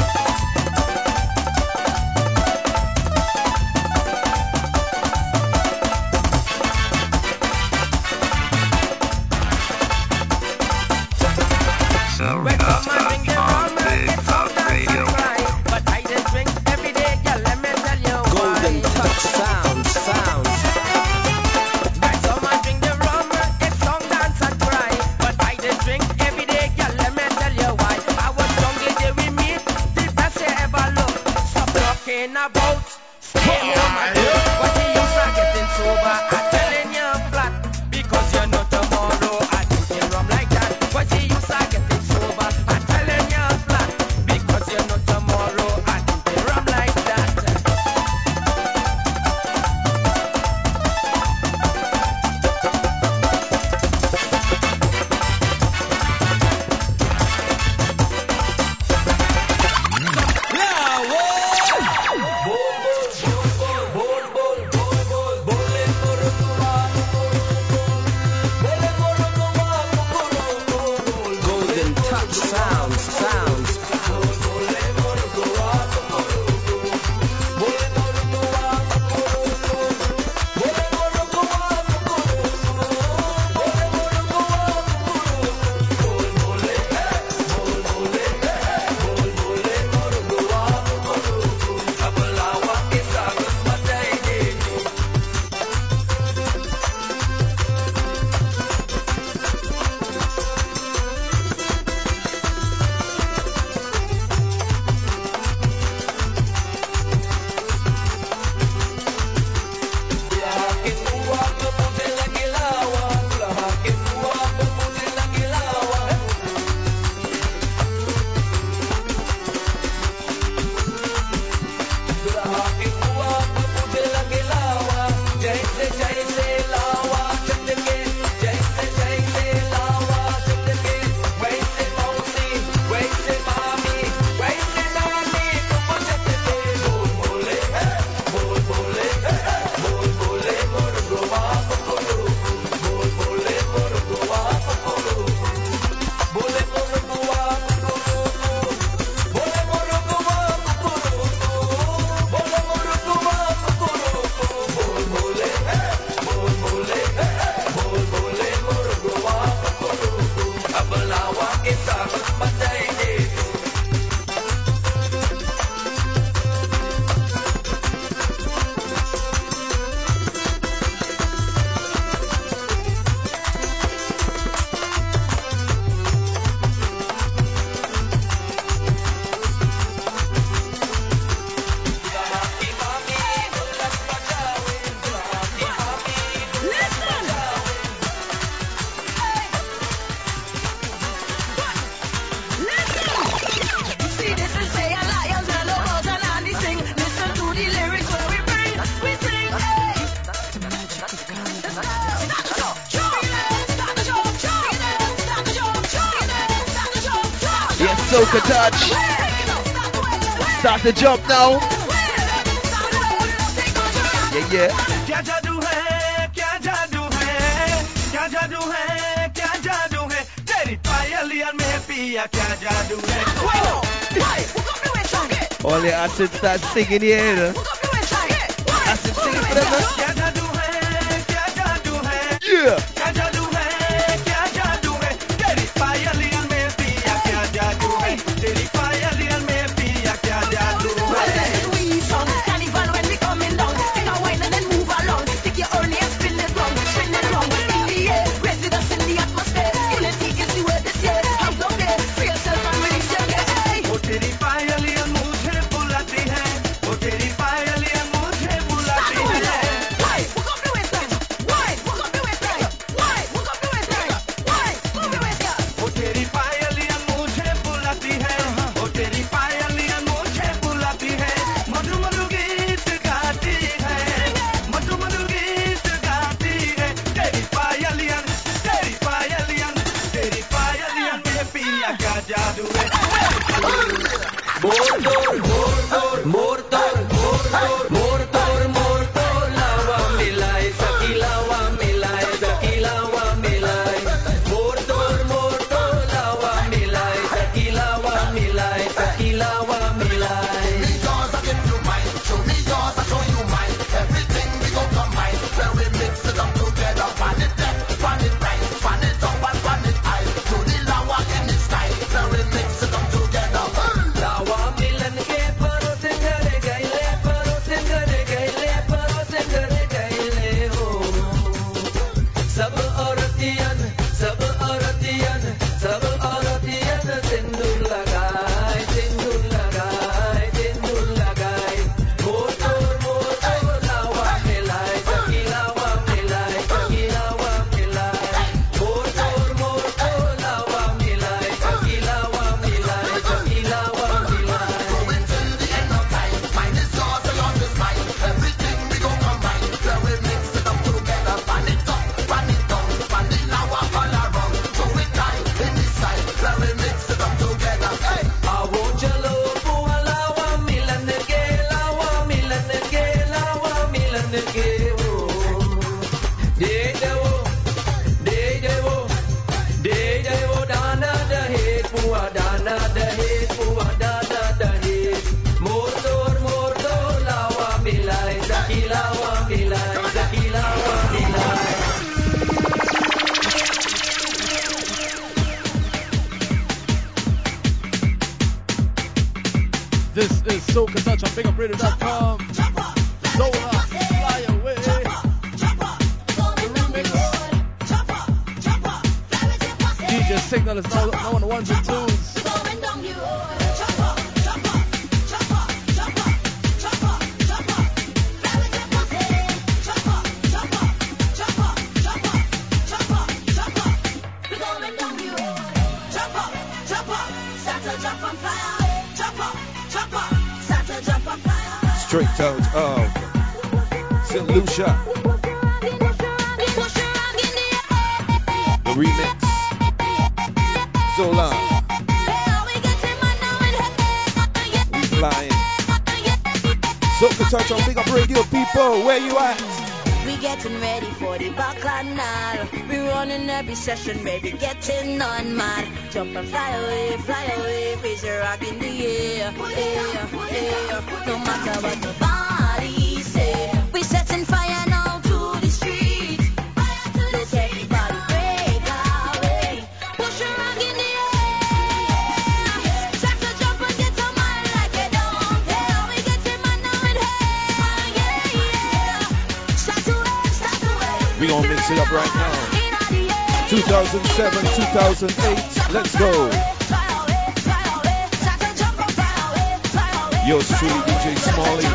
Speaker 11: When
Speaker 2: Soca
Speaker 11: come and bring the
Speaker 2: Touch on
Speaker 11: rum,
Speaker 2: Big
Speaker 11: it's all
Speaker 2: Up
Speaker 11: dance and
Speaker 2: Radio.
Speaker 11: cry. But I just drink every day, girl, let me tell you why.
Speaker 13: Golden touch sound, sound.
Speaker 11: When come and drink the rum, it's song, dance and cry. But I just drink every day, girl, let me tell you why. I was young the day we meet, the best you ever look. Stop talking about stay home and do. What you start getting sober, I'm telling you flat. Because you know tomorrow I do the rum like that. What you start getting sober, I'm telling you flat. Because you know tomorrow I do the rum like that.
Speaker 9: Boom, boom.
Speaker 5: Soca touch. Start to jump now. Yeah, yeah.
Speaker 9: क्या जादू है क्या जादू है क्या जादू है क्या जादू है तेरी पायलिया में पिया क्या जादू है
Speaker 5: All the acids start singing here. Acid singing for them.
Speaker 9: क्या जादू है क्या जादू है
Speaker 5: Yeah.
Speaker 9: क्या जादू है क्या जादू है तेरी पायलिया में पिया क्या जादू है तेरी पायलिया में पिया क्या जादू है वो तेरी पायलिया मुझे बुलाती है वो तेरी पायलिया मुझे बुलाती है वो तेरी पायलिया मुझे बुलाती है वो तेरी पायलिया मुझे बुलाती है मधु मधु गीत गाती है मधु मधु गीत गाती है तेरी पायलिया तेरी पायलिया तेरी पायलिया में पिया क्या जादू है मोर तोर मोर तोर मोर तोर मोर तोर मोर तोर लावा मिलाए सखी लावा मिलाए सखी लावा मिलाए मोर तोर मोर तोर लावा मिलाए सखी लावा मिलाए सखी लावा मिलाए लावा मिलन के परोसे घरे गईले परोसे घरे गईले परोसे घरे गईले हो सब औरतियन सब औरतियन सब औरतियन सिंदूर लगाए सिंदूर लगाए सिंदूर लगाए मोर तोर मोर तोर लावा मिलाए सखी लावा मिलाए सखी लावा मिलाए मोर तोर मोर तोर लावा मिलाए सखी लावा मिलाए सखी लावा मिलाए आवो चलो बुआ लावा मिलन के लावा मिलन के लावा मिलन के हो दे देवो दे देवो दे देवो दाना दहे बुआ दाना दहे बुआ दाना दहे मोर तोर मोर तोर लावा मिलाए सखी लावा मिलाए सखी लावा मिलाए
Speaker 6: This is Soca Touch on big up radio dot com. Zola, fly away. The remix. D J Signal is now, now on the ones and twos.
Speaker 7: Straight out of Saint Lucia. The remix. Zola. We flying. Soca Touch on Big Up Radio, people. Where you at?
Speaker 14: We getting ready for the bacchanal. We running every session, baby, getting on mad. Jump and fly away, fly away, raise your rock in the air, air, air. No matter what the body say, we setting fire now to the street. Let everybody break away, push your rock in the air. Start to jump and get some man like a don't care. We getting man now in here, yeah, yeah. Start to wave, start to wave.
Speaker 7: We gonna mix it up right now. two thousand seven, two thousand eight. Let's go. Yours truly, D J Smalley.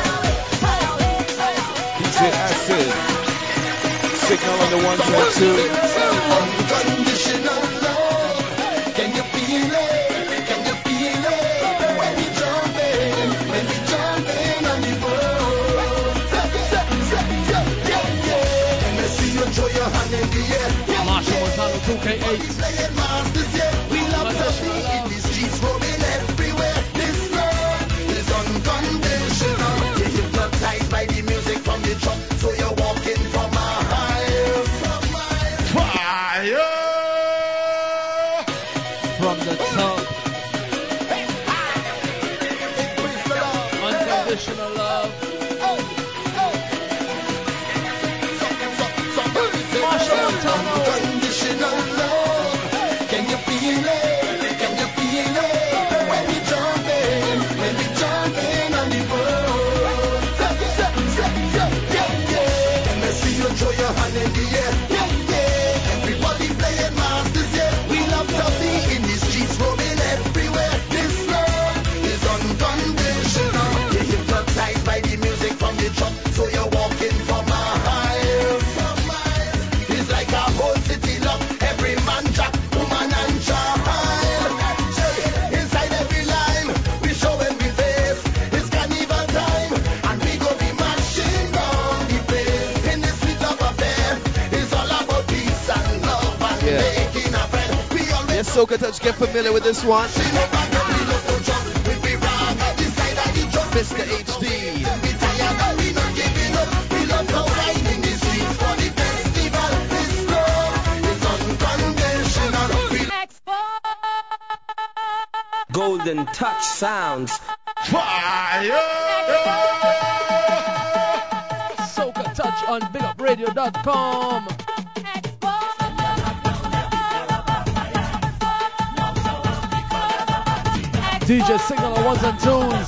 Speaker 7: D J Acid. Signal on the one and two.
Speaker 8: Unconditional love. Can you feel it? Can you feel it? When we jump in, when we jump in on the road. Can I see you throw your hand in the air?
Speaker 6: Marshall Montano two K eight.
Speaker 8: We love the beat in the streets.
Speaker 6: Unconditional love. Marshall Montano.
Speaker 1: Unconditional love. Can you feel it? Can you feel it? When we jump in, when we jump in on the road. Say, say, say, yeah, yeah, yeah. Let me see you throw your hand in the air. Yeah, yeah. Everybody playing masters, yeah. We love to be in the streets, roaming everywhere. This love is unconditional. You're hypnotized by the music from the truck, so you're walking for miles. For miles. It's like a whole city love. Every man, jack, woman, and child. Say, inside every line, we showing we face. It's carnival time, and we go be marching down the place. In this sweet love affair, it's all about peace and love and
Speaker 5: Yeah.
Speaker 1: making a friend. We always
Speaker 5: Yes, Soca Touch, get familiar with this one. Mister H D.
Speaker 1: we tired and we not giving up. We love the wine in the streets for the festival. This love is unconditional. We
Speaker 9: Golden Touch Sounds.
Speaker 6: Soca Touch on big up radio dot com. D J Signal on ones and twos.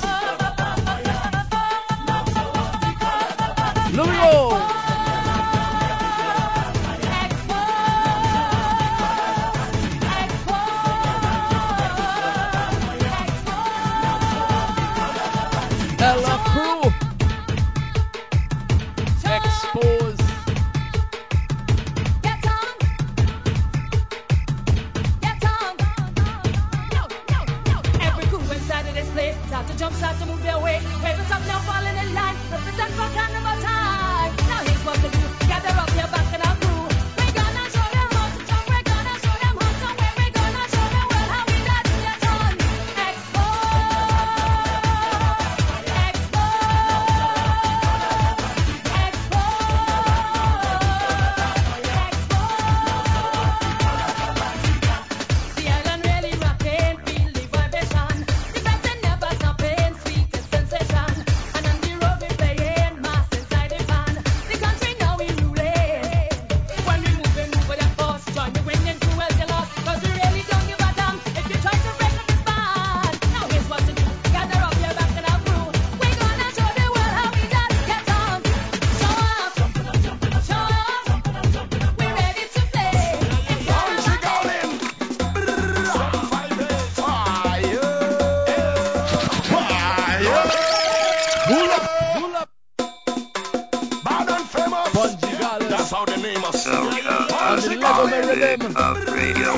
Speaker 6: Louis O. Ella Crew. Expose.
Speaker 15: Every crew inside of this place start to jump, start to move their way. Favorites up now, falling in line. Represent for carnival time. Now here's what to do. Gather up your back and our crew. We're gonna show them how to jump. We're gonna show them how to win. We're gonna show the world how we got to get on. Expo. The island really rockin', feel the vibration. The best and never stopping, sweetest sensation. And on the road we playing, mass inside the van. The country now we ruling. When we moving, move with the force. Join the winning crew as you lost. 'Cause we really don't give a damn if you try to break up this band. Now here's what to do. Gather up your back and our crew. We're gonna show the world how we got get on. Show up, show up. We're ready to play. It's all
Speaker 6: Pull up, pull up.
Speaker 8: Bad and famous.
Speaker 6: Bungie Gallus.
Speaker 8: That's how the name of
Speaker 2: Soca
Speaker 6: On the level of rhythm.
Speaker 2: of radio.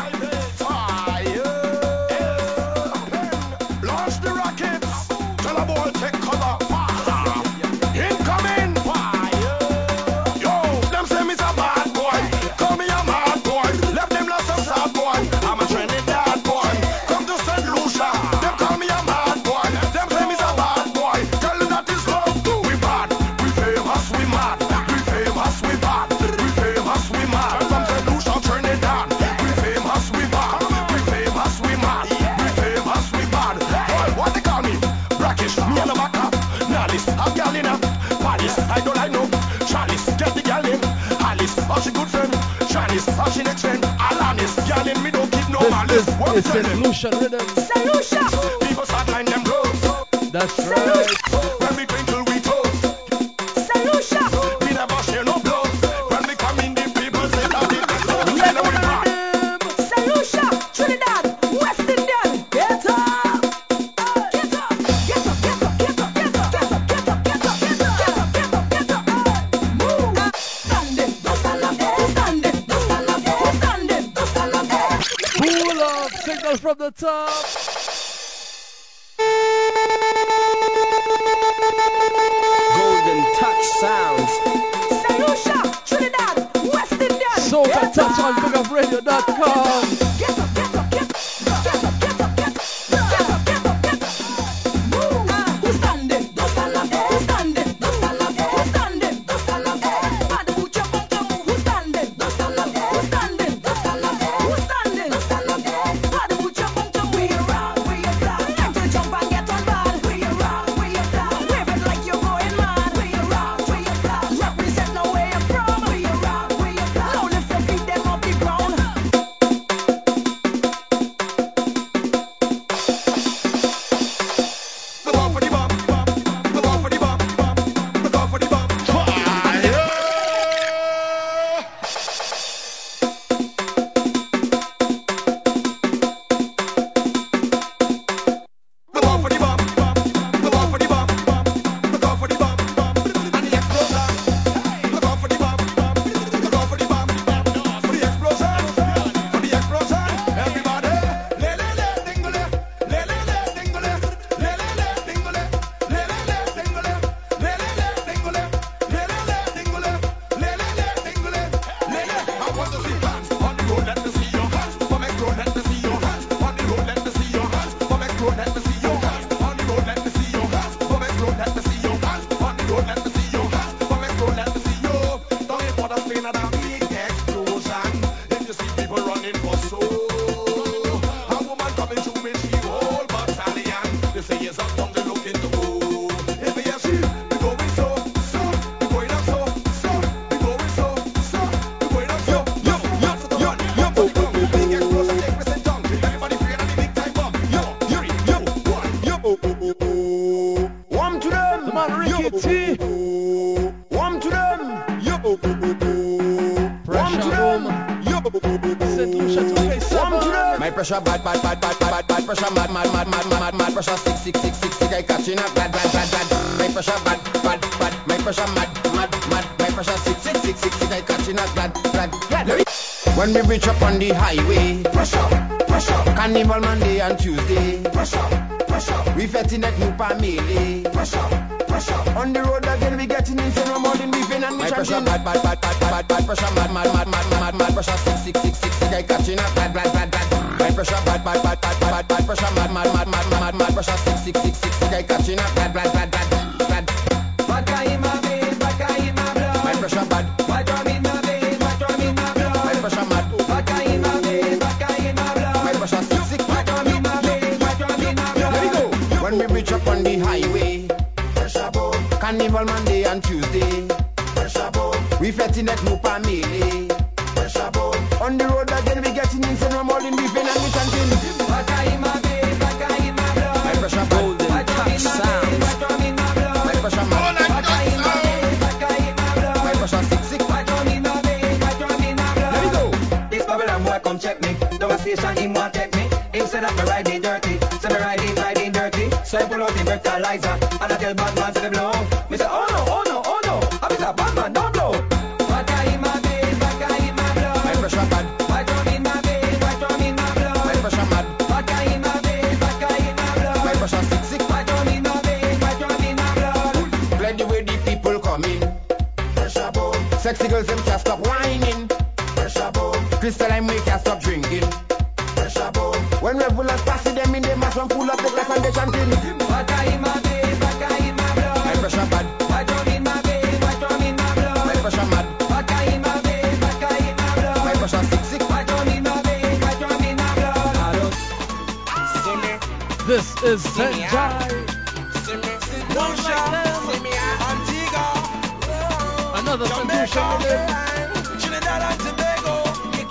Speaker 8: Launch the rockets. Tell a boy take cover. Incoming. Yo, them say me's a bad boy. Call me a mad boy. Left them lots of sad boy. I'm a Trinidad boy. Come to Saint Lucia. Them call me a mad boy. Them say me's a bad boy. Tell them that is love. We bad. We famous. We mad. We famous. We bad. We famous. We mad. From Saint Lucia, Trinidad. We famous. We bad. We famous. We mad. We famous. We bad. Boy, what they call me? Brackish. Me and a back up. Nalis. A gal in a Paris. I don't like no Chalice. Get the gal in. Alice. Oh, she good friend. Janice. Oh, she next friend. Alanis. Gal in me don't keep no malice.
Speaker 6: This
Speaker 8: What
Speaker 6: is
Speaker 8: tell
Speaker 6: Saint
Speaker 8: them?
Speaker 6: Lucian rhythm.
Speaker 8: People start line them roads.
Speaker 6: That's right.
Speaker 8: When we drink till we toast. We never share no blows. When we come in, the people say that it is so. We know we rock.
Speaker 13: Trinidad, West Indian, get up! Get up, get up, get up, get up, get up, get up, get up, get up, get up, get up, get up, get up, move! Standing, don't stand up, standing, don't stand up, standing, don't stand up.
Speaker 6: Pull up. Signal from the top.
Speaker 9: Golden Touch Sounds.
Speaker 13: Trinidad, West Indian,
Speaker 6: Soca Touch on big up radio dot com.
Speaker 13: get up, get up, get up, get up, get up, get up, get up, get up, get up, move! Who's standing? Don't stand up, who's standing? Don't stand up, who's standing? Don't stand up. Bad boot your bum to move. Who's standing? Don't stand up, who's standing? Don't stand up, who's standing? Don't stand up. Bad boot your bum to move. We around, we around.
Speaker 6: Mighty.
Speaker 8: Warm to them. Yo. Warm to them. Yo.
Speaker 6: Saint Lucia two K seven.
Speaker 8: My pressure bad, bad, bad, bad, bad, bad pressure mad, mad, mad, mad, mad, mad pressure six, six, six, six, six. I catching up bad, bad, bad, bad. My pressure bad, bad, bad. My pressure mad, mad, mad. My pressure six, six, six, six, six. I catching up bad, bad, bad. When we reach up on the highway, pressure, pressure. Carnival Monday and Tuesday, pressure, pressure. We fetting at New Pamele, pressure, pressure. On the road again we getting in some more than we fin and we chanting. My pressure bad, bad, bad, bad, bad, bad. Pressure mad, mad, mad, mad, mad, mad. Pressure six, six, six, six, six. I catching up bad, bad, bad, bad. My pressure bad, bad, bad, bad, bad, bad. Pressure mad, mad, mad, mad, mad, mad. Pressure six, six, six, six, six. I catching up bad, bad, bad, bad, bad. Vodka in my veins, vodka in my blood. My pressure bad. Vodka in my veins, vodka in my blood. My pressure mad. Vodka in my veins, vodka in my blood. My pressure six, six, vodka in my veins, vodka in my blood. There we go. When we reach up on the highway, pressure bomb. Carnival Monday and Tuesday, pressure bomb. We fetting at New Pamele, pressure bomb. On the road again we getting in some more than we fin and we chanting. Vodka in my veins, vodka in my blood. My pressure golden top sound. My pressure mad. Vodka in my veins, vodka in my blood. My pressure six, six. Vodka in my veins, vodka in my blood. There we go.
Speaker 11: This Babylon boy come check me. Don't station him want take me. Him said that me riding dirty. Say me riding, riding dirty. So I pull out the breathalyzer and I tell bad man to the blow. Me say oh no, oh no, oh no. I be say bad man don't blow. Vodka in my veins, vodka in my blood.
Speaker 8: My pressure bad.
Speaker 11: Vodka in my veins, vodka in my blood.
Speaker 8: My pressure mad.
Speaker 11: Vodka in my veins, vodka in my blood.
Speaker 8: My pressure six, six.
Speaker 11: Vodka in my veins, vodka in my blood.
Speaker 8: Play the way the people coming. Pressure bomb. Sexy girls them can't stop whining. Pressure bomb. Crystal and we can't stop drinking. Pressure bomb. When regulars pass it them in the mass and pull up the glass and they chanting.
Speaker 11: Vodka in my veins, vodka in my blood.
Speaker 8: My pressure bad.
Speaker 11: Vodka in my veins, vodka in my blood.
Speaker 8: My pressure mad.
Speaker 11: Vodka in my veins, vodka in my blood.
Speaker 8: My pressure six, six.
Speaker 11: Vodka in my veins, vodka in my blood.
Speaker 6: This is Senjai. Another solution with it.
Speaker 8: Trinidad and Tobago. You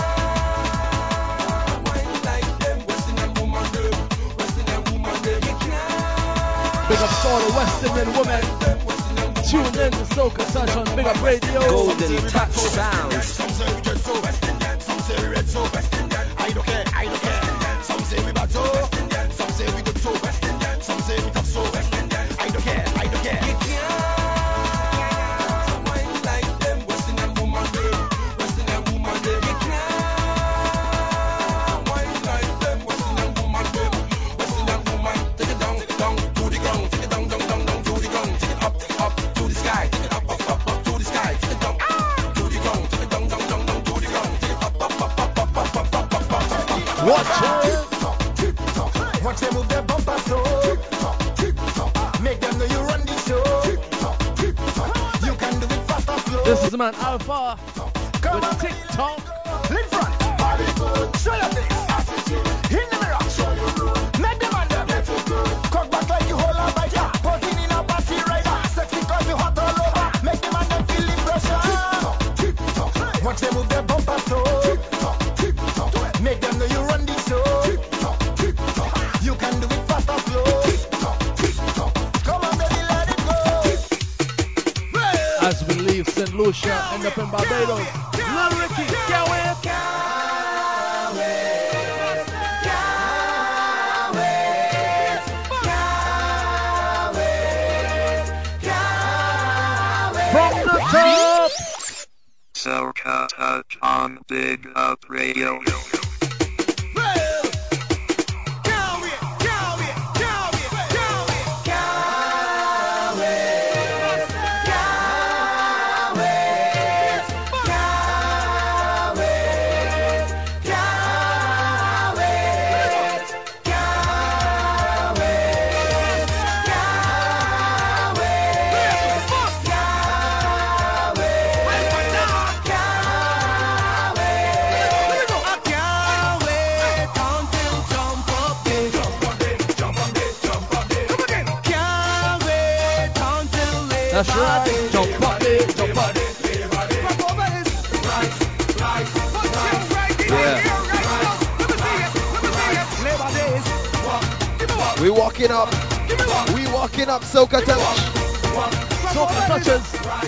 Speaker 8: can't wine like them. West Indian woman them. West Indian woman them. You can't.
Speaker 6: Big up to all the West Indian women. Tune in to Soca Touch on Big Up Radio.
Speaker 5: Golden Touch Sound.
Speaker 8: Some say we dread so West Indian. Some say we red so West Indian. I don't care, I don't care. Some say we bad so West Indian. Some say we good so West Indian. Some say we tough so West Indian. I don't care, I don't care. You can't wine like them. West Indian woman them. West Indian woman them. You can't wine like them. West Indian woman them. West Indian woman. Take it down, down to the ground. Take it down, down, down, down to the ground. Take it up, up to the sky. Take it up, up, up, up to the sky. Take it down to the ground. Take it down, down, down, down to the ground. Take it up, up, up, up, up, up, up, up, up, up.
Speaker 6: Watch it.
Speaker 8: Watch them move their bumper so. Make them know you run the show. You can do it fast or slow.
Speaker 6: This is the man Alpha
Speaker 8: Come
Speaker 6: with
Speaker 8: on,
Speaker 6: TikTok.
Speaker 8: in front. Hollywood. Show your face. In the mirror. Show your room. Make them under. Cock back like you hold on by ya. Posing in a passy rider. Sexy cause you hot all over. Make them under feel the pressure. Watch them move their bumper so. Make them know you run the show. You can do it fast or slow. Come on, baby, let it go.
Speaker 6: As we leave Saint Lucia, end up in Barbados. Lil Ricky, get with. From the top.
Speaker 2: Soca Touch on Big Up Radio.
Speaker 6: That's right. Jump on it, jump on it.
Speaker 5: We walking up. We walking up, Soca Touch.
Speaker 6: Soca touches.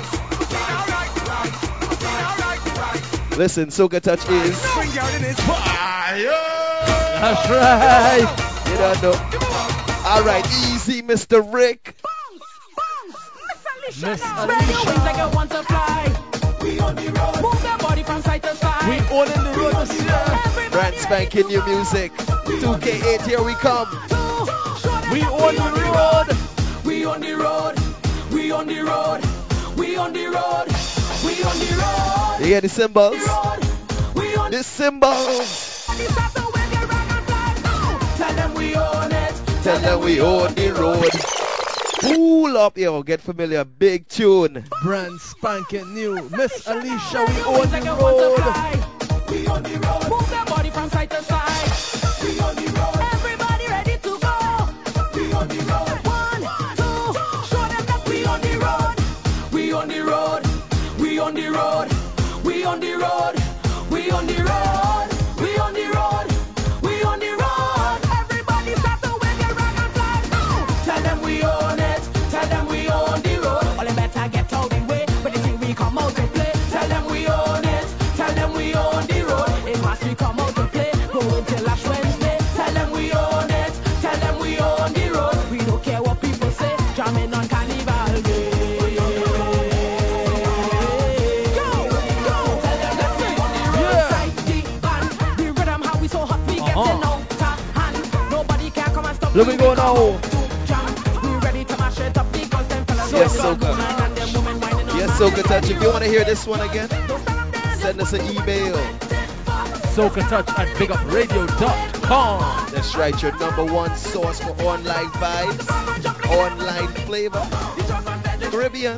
Speaker 5: Listen, Soca Touch is.
Speaker 6: That's right.
Speaker 5: You don't know. All right, easy, Mister Rick.
Speaker 6: Miss
Speaker 15: Spread your wings like
Speaker 6: Alicia.
Speaker 15: you want to fly. We on the road. Move your body from side to side.
Speaker 6: We owning the road this year.
Speaker 5: Brand spanking new music. two K eight, here we come.
Speaker 6: We on the road.
Speaker 15: We on the road. We on the road. We on the road. We on the road.
Speaker 5: You hear the cymbals?
Speaker 15: We on
Speaker 5: The cymbals.
Speaker 15: Tell them we own it.
Speaker 5: Tell them we on the road. Pull up, yo, get familiar. Big tune.
Speaker 6: Brand spanking new. Miss Alicia, we
Speaker 15: Spread your
Speaker 6: on
Speaker 15: wings like
Speaker 6: the
Speaker 15: you want to
Speaker 6: road.
Speaker 15: fly. We on the road. Move your body from side to side. We on the road. Everybody ready to go. We on the road. One, two, show them that we on the road. We on the road. We on the road. We on the road. We on the road. We on the road. We on the road. Everybody start to wave your rag and flag. Tell them we own it. Tell them we own the road. All they better get out the way. But they think we come out to play. Tell them we own it. Tell them we own the road. It must be come out to play. Go until last Wednesday. Tell them we own it. Tell them we own the road. We don't care what people say. Jamming on Carnival Day. Go, go. Tell them that we on the road.
Speaker 6: Yeah.
Speaker 15: Strike the band. The rhythm how we so hot. We getting
Speaker 6: Uh-huh.
Speaker 15: out of hand. Nobody can come and stop.
Speaker 6: Let me go
Speaker 15: We come
Speaker 6: now.
Speaker 15: out to jam. We ready to mash it up because them fellas
Speaker 5: Yes,
Speaker 15: going
Speaker 5: Soca.
Speaker 15: man and them women whining on
Speaker 5: Yes,
Speaker 15: man.
Speaker 5: Soca Touch. If you want to hear this one again, send us an email.
Speaker 6: Soca touch at big up radio dot com.
Speaker 5: That's right, your number one source for online vibes, online flavor, Caribbean.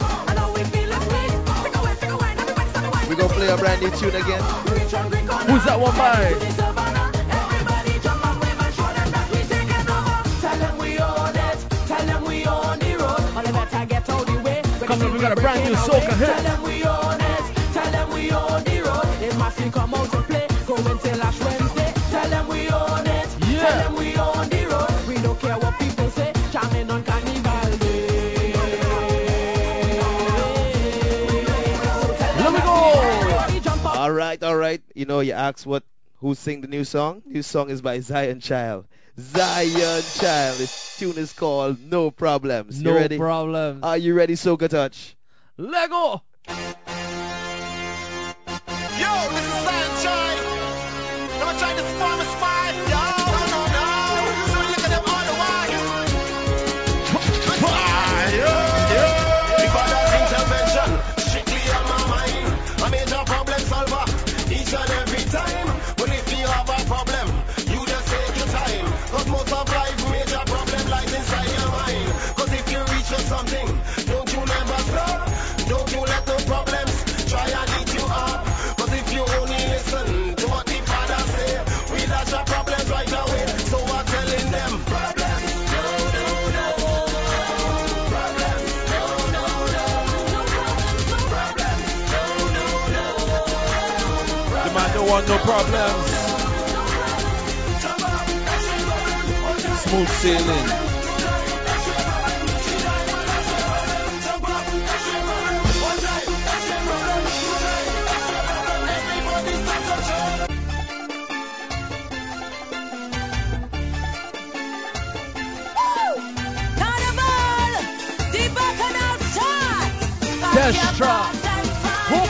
Speaker 5: We're going to play a brand new tune again.
Speaker 6: Who's that one by?
Speaker 15: Tell them we own it. Tell them we own the road. All they better get out the way.
Speaker 6: Coming up, we got a brand new soca hit.
Speaker 15: Tell them we own it. Tell them we own the road. It must be come out to play. Go until Ash Wednesday. Tell them we own it.
Speaker 6: Yeah.
Speaker 15: Tell them we own the road. We don't care what people say. Jamming on Carnival Day.
Speaker 6: Let me go.
Speaker 5: All right, all right. You know, you asked what, who sing the new song? New song is by Zion Child. Zion Child. This tune is called No Problems. You
Speaker 6: No
Speaker 5: ready?
Speaker 6: problem.
Speaker 5: Are you ready, Soca Touch?
Speaker 6: Lego.
Speaker 8: Yo, this is Sunshine. Never tried to form a spy. Yo, no, no, no. So look at them all the while. Before that intervention, strictly on my mind. A major problem solver. Each and every time. When if you have a problem, you just take your time. Cause most of life, major problem lies inside your mind. Cause if you reach for something, don't you never stop. Don't you let the problems try and eat you up. Cause if you only listen to what the father say, we dash our problems right away. So I'm telling them, problems, no, no, no. Problems, no, no, no. Problems, no, no, no.
Speaker 7: The man don't want no problems. Smooth sailing.
Speaker 14: Carnival, deep back and outside.
Speaker 6: Destra. Hook.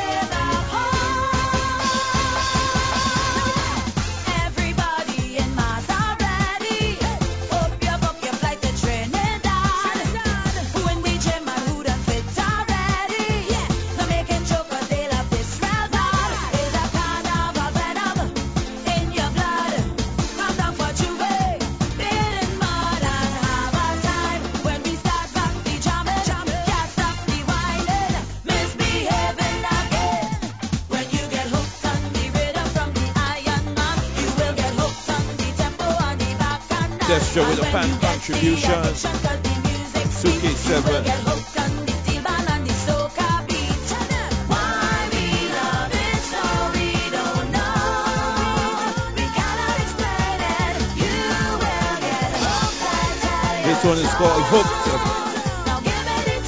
Speaker 14: Everybody in Mars already. Hope you book your flight to Trinidad. When we jam and who done fit already. No making joke 'cause they love this real bad. Is a carnival venom in your blood. Come down for Juve, been in mud and have a time. When we start back the jamming, can't stop the whining, misbehaving again. When you get hooked on the rhythm from the Iron Man, you will get hooked on the tempo on the back and
Speaker 7: Destra with a fan contribution. two K seven.
Speaker 14: get hooked on the steel band and the soca beat. Why we love it so we don't know. We cannot explain it. You will get hooked, I tell you.
Speaker 7: This one is called Hooked.
Speaker 14: Now give it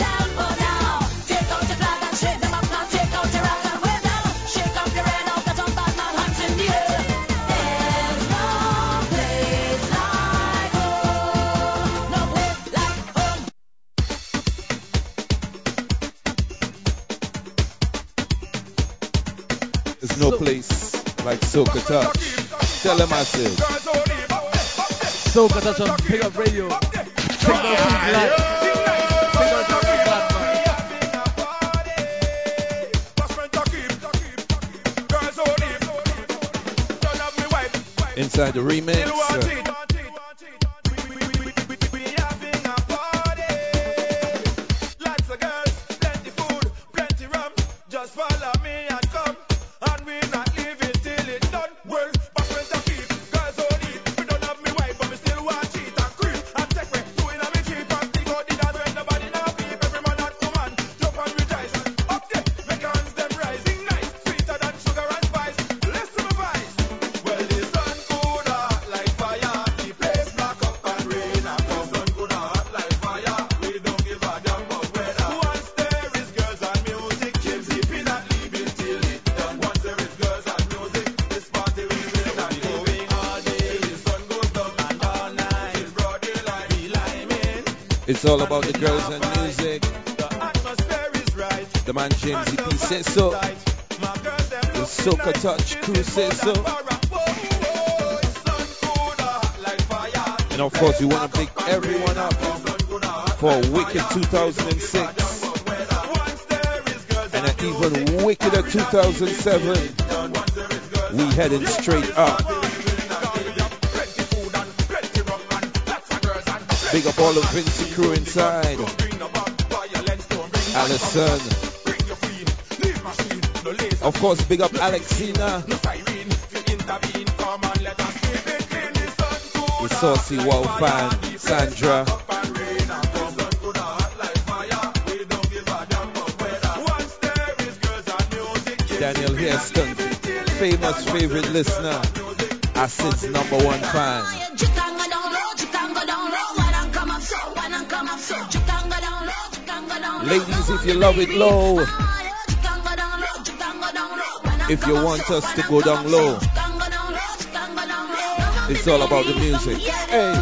Speaker 7: There's no place like Soca Touch. Tell them I said.
Speaker 6: Soca Touch on Pick Up Radio. Pick Up Glad. Pick Up Glad, man.
Speaker 7: Inside the remix. Uh, It's all about the girls and music. The man James E P says so. The Soca Touch crew says so. And of course we want to pick everyone up for a wicked two thousand six and an even wickeder two thousand seven. We heading straight up. Big up all of Vinci crew inside. Allison. Of course, big up Alexina. The Saucy Wow fan, Sandra. Daniel Hairston, famous favorite listener. Acid's number one fan. Ladies, if you love it low, if you want us to go down low, it's all about the music. Hey.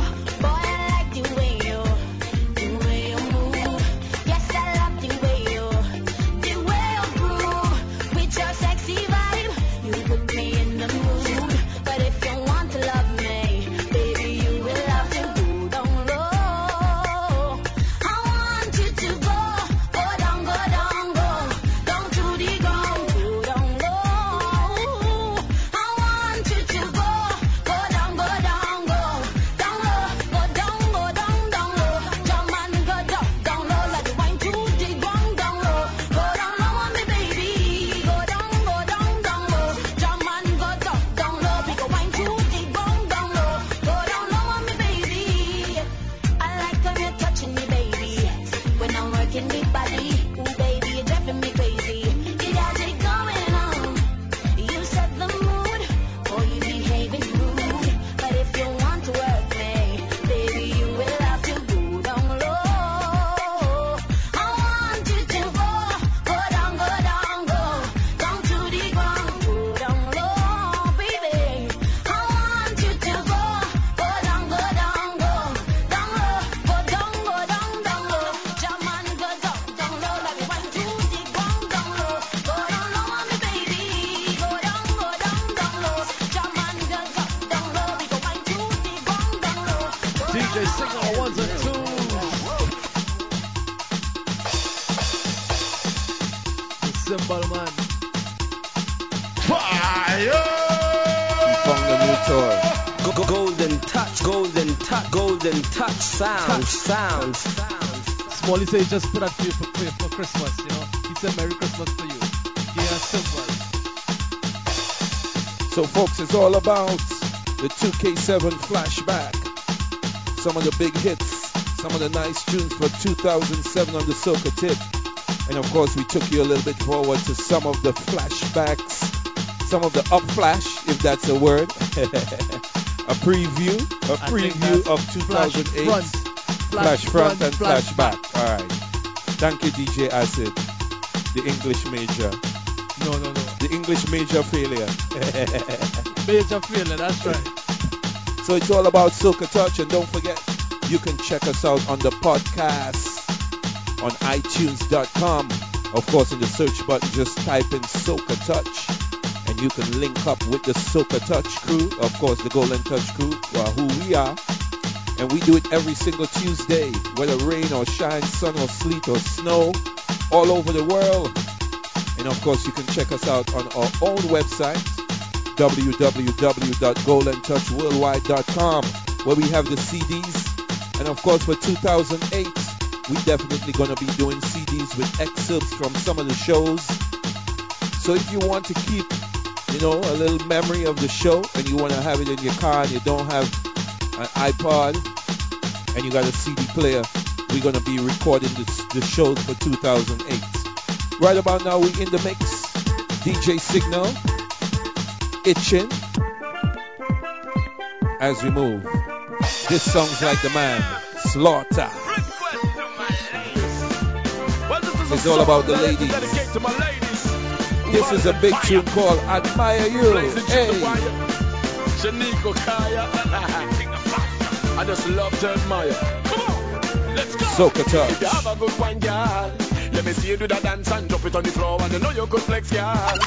Speaker 6: Sounds, sounds, sounds. Smalley said he just put that for you for, for, for Christmas, you know. He said Merry Christmas to you. Yeah, simple.
Speaker 7: So folks, it's all about the two K seven flashback. Some of the big hits, some of the nice tunes for two thousand seven on the Soca tip. And of course we took you a little bit forward to some of the flashbacks, some of the up flash, if that's a word. A preview, a preview of two thousand eight, flash front, flash front, front and flashback. Flash All right. Thank you, D J Acid, the English major.
Speaker 6: No, no, no.
Speaker 7: The English major failure.
Speaker 6: Major failure, that's right.
Speaker 7: So it's all about Soca Touch, and don't forget, you can check us out on the podcast on iTunes dot com. Of course, in the search button, just type in Soca Touch, and and you can link up with the Soca Touch crew, of course the Golden Touch crew, uh, who we are. And we do it every single Tuesday, whether rain or shine, sun or sleet or snow, all over the world. And of course you can check us out on our own website, w w w dot golden touch worldwide dot com, where we have the C Ds. And of course for two thousand eight, we definitely going to be doing C Ds with excerpts from some of the shows. So if you want to keep, you know, a little memory of the show and you want to have it in your car and you don't have an iPod and you got a C D player, we're going to be recording this, the shows for two thousand eight. Right about now, we in the mix. D J Signal, Itchin', as we move. This song's like the man, Slaughter. It's all about the ladies. This is a big tune called Admire You. Hey.
Speaker 16: Shanico Kaya. I just love to admire. Come on, let's go.
Speaker 7: Soca Touch.
Speaker 16: If you have a good one, girl, let me see you do that dance and drop it on the floor. And you know you could flex, girl.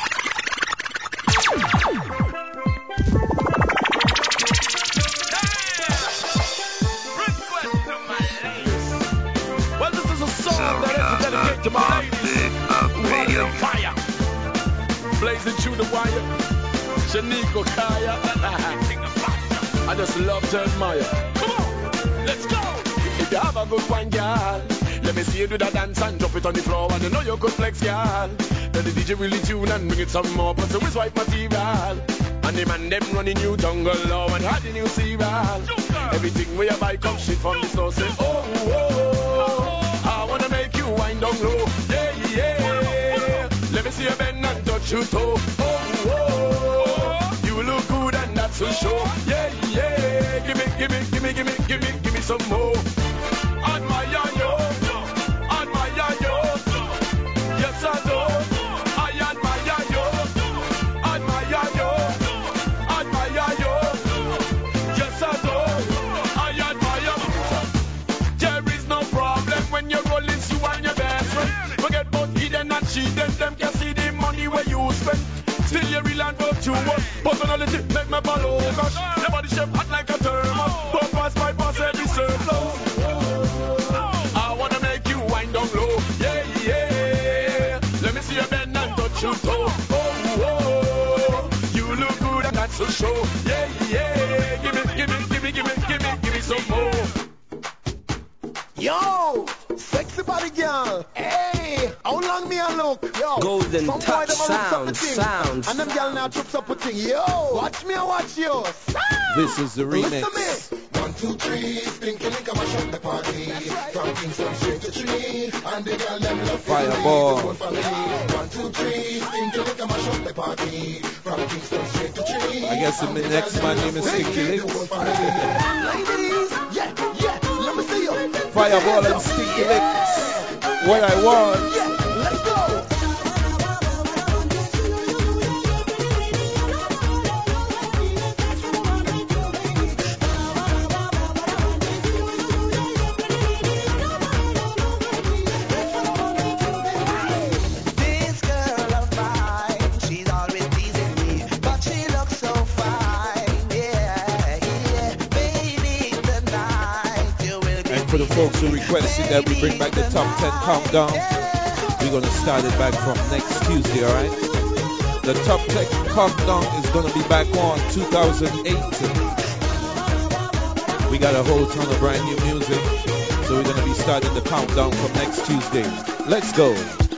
Speaker 16: Well, this is a song that is dedicated to my ladies. Running fire, blazing through the wire. Shanico Kaya. I just love to admire. Come on, let's go. If you have a good one, girl, let me see you do that dance and drop it on the floor. And you know you could flex, girl. Then the D J really tune and bring it some more. But so it's white material. And the man them running you jungle law and hiding you serial. Everything where you buy come shit from the store. Say, oh, oh, oh, I wanna make you wind down low. Yeah, yeah. Let me see you bend and touch your toe. Oh, oh, you look good and that's for sure. Yeah, yeah. Give me, give me, give me, give me, give me, give me some more. Admire you, admire you. Yes, I do. I admire you, admire you, admire you. Yes, I do. I admire. There is no problem when you're rolling you and your best friend. Forget about hidden and cheating. Them can see the money where you spend. Still you real and virtuous. Personality make me follow. Gosh, your body shape hot like a thermos. Purpose bypass every surplus. I wanna make you wind down low. Yeah, yeah. Let me see your bend and touch your toe. Oh, oh, you look good and that's for sure. Yeah, yeah. Give me, give me, give me, give me, give me, give me some more.
Speaker 1: Yo, sexy body girl. Hey, how long me a look? Yo,
Speaker 17: Golden
Speaker 1: some
Speaker 17: Touch
Speaker 1: boy them a look up the
Speaker 17: sounds,
Speaker 1: thing,
Speaker 17: sounds.
Speaker 1: and them girl now trips up a thing. Yo, watch me and watch you.
Speaker 7: This is the remix.
Speaker 1: Listen to me.
Speaker 8: One, two, three, Pinky Link, I'ma shut the party. From Kingston straight to Tree, and the girl them love
Speaker 7: Fireball.
Speaker 8: One, two, three, Pinky Link, I'ma shut the party. From Kingston straight to Tree.
Speaker 7: I guess the next man name is Stinky Links.
Speaker 1: Ladies, yeah, yeah, let me see you.
Speaker 7: Fireball and Stinky Links. What I want.
Speaker 1: Yeah, let's go.
Speaker 13: This girl of mine, she's always teasing me, but she looks so fine. Yeah, yeah, baby, tonight you will get
Speaker 7: And for the folks who requested that we bring back the top ten countdown, we're going to start it back from next Tuesday, alright? The top ten countdown is going to be back on two thousand eight. We got a whole ton of brand new music, so we're going to be starting the countdown from next Tuesday. Let's go.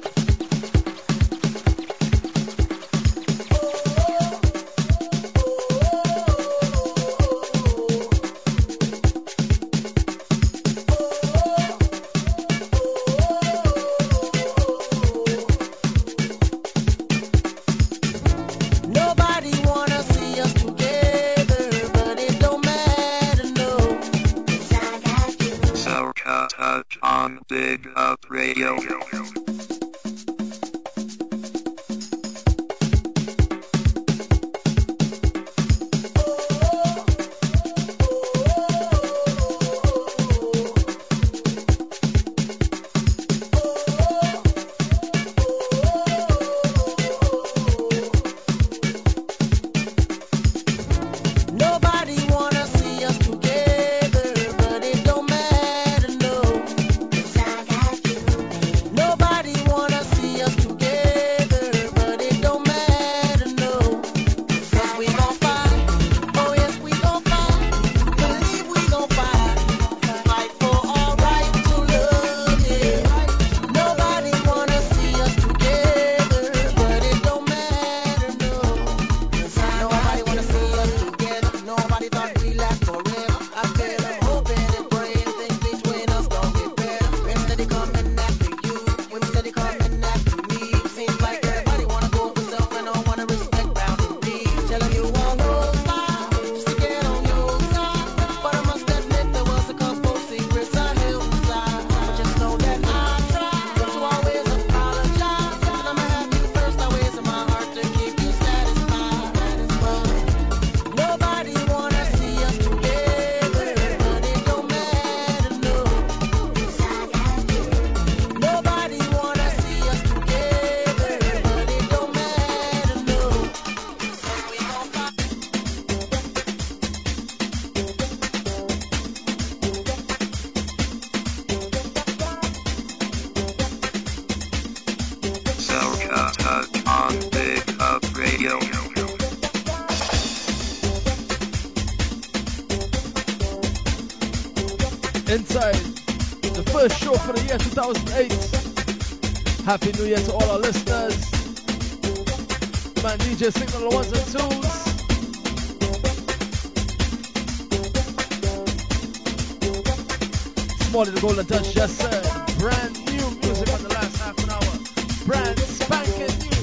Speaker 13: Nobody wanna see us together, but it don't matter, no.
Speaker 2: Soca Touch on Big Up Radio.
Speaker 6: Inside the first show for the year two thousand eight. Happy New Year to all our listeners. Man, D J Signal the ones and twos. Smalley the Golden Touch just said, brand new music on the last half an hour. Brand spanking new.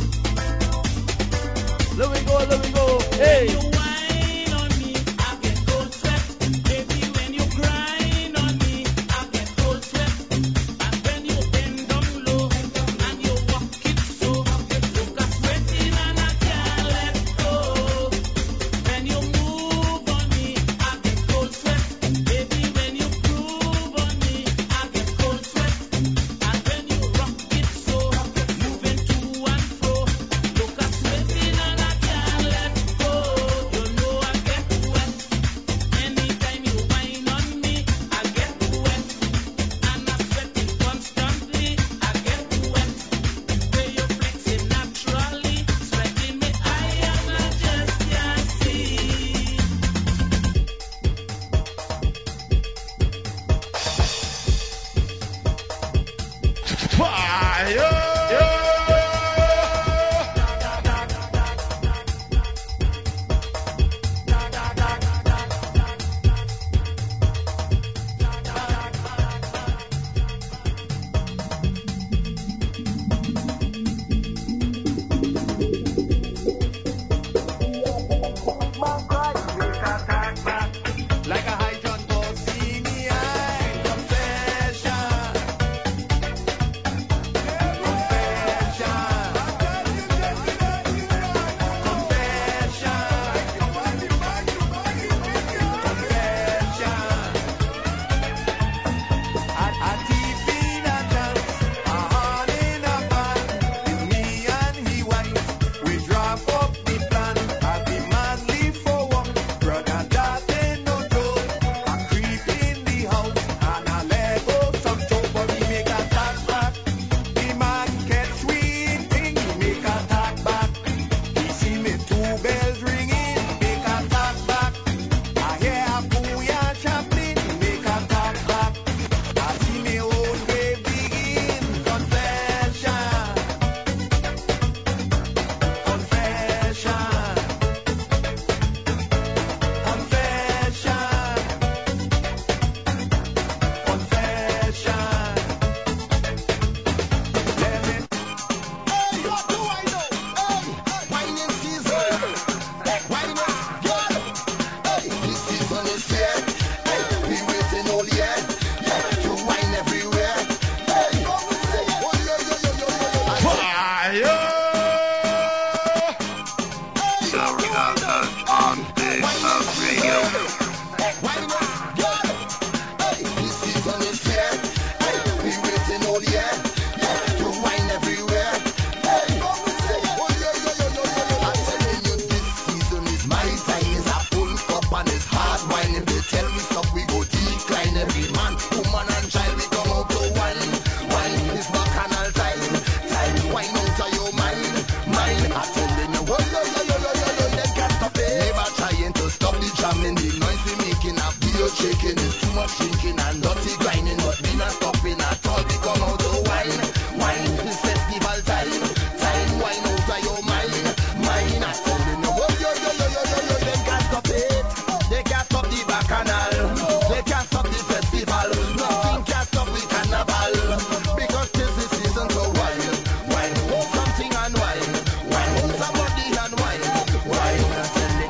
Speaker 6: Let me go, let me go. Hey.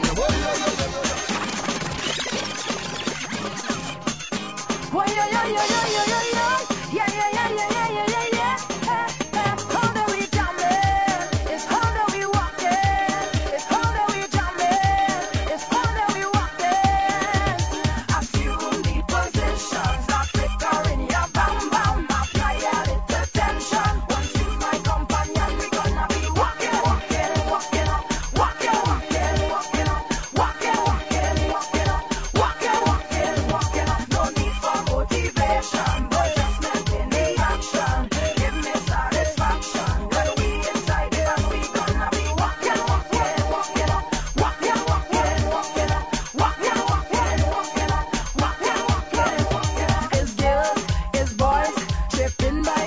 Speaker 15: yeah, yeah, yeah.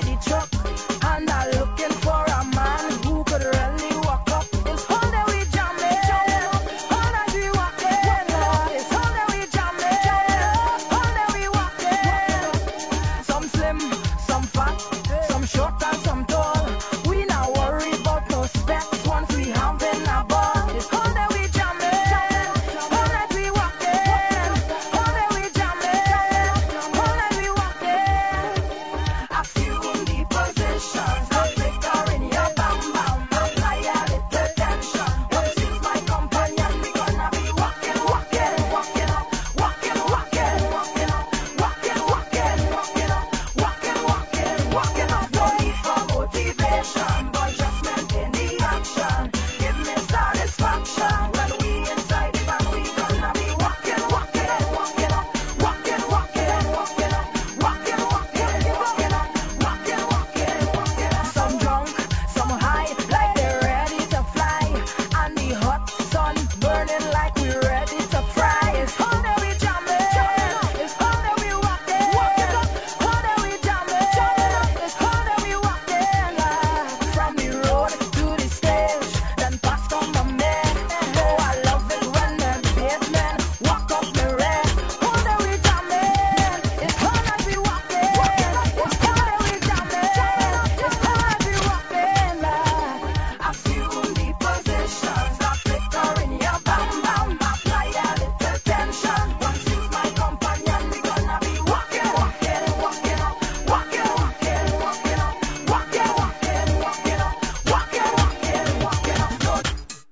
Speaker 13: the truck and are looking for a man who could really walk up. It's all that we jamming, all that we walking. It's all that we jamming, all that we walking. Some slim, some fat, some short and some tall. We not worry about no specs once we having a ball. It's all that we jamming, all that we walking, all that we jamming, all that we walking. A few the positions, a flicker in your bam bam, apply a little tension. Once you's my companion, we gonna be walking, walking, walking up, walking, walking, walking up, walking, walking, walking up, walking, walking, walking up. No need for motivation, but just maintain the action. Give me satisfaction when we inside the van. We gonna be walking, walking, walking up, walking, walking, walking up, walking, walking, walking up, walking, walking, walking up. Some drunk, some high, like they're ready to fly, and the hot sun burning like we ready to fry. It's all that we jamming, it's all that we walking, all that we jamming, it's all that we walking. From the road to the stage, then pass come the man. Oh, I love it when the pavement walk up the red. All that we jamming, it's all that we walking, it's all that we jamming, it's all that we walking. I feel the positions, a flicker in your bam bam, apply a little tension. Once you's my companion, we gonna be walking, walking, walking up, walking, walking, walking up, walking, walking, walking up, walking, walking, walking up. Good.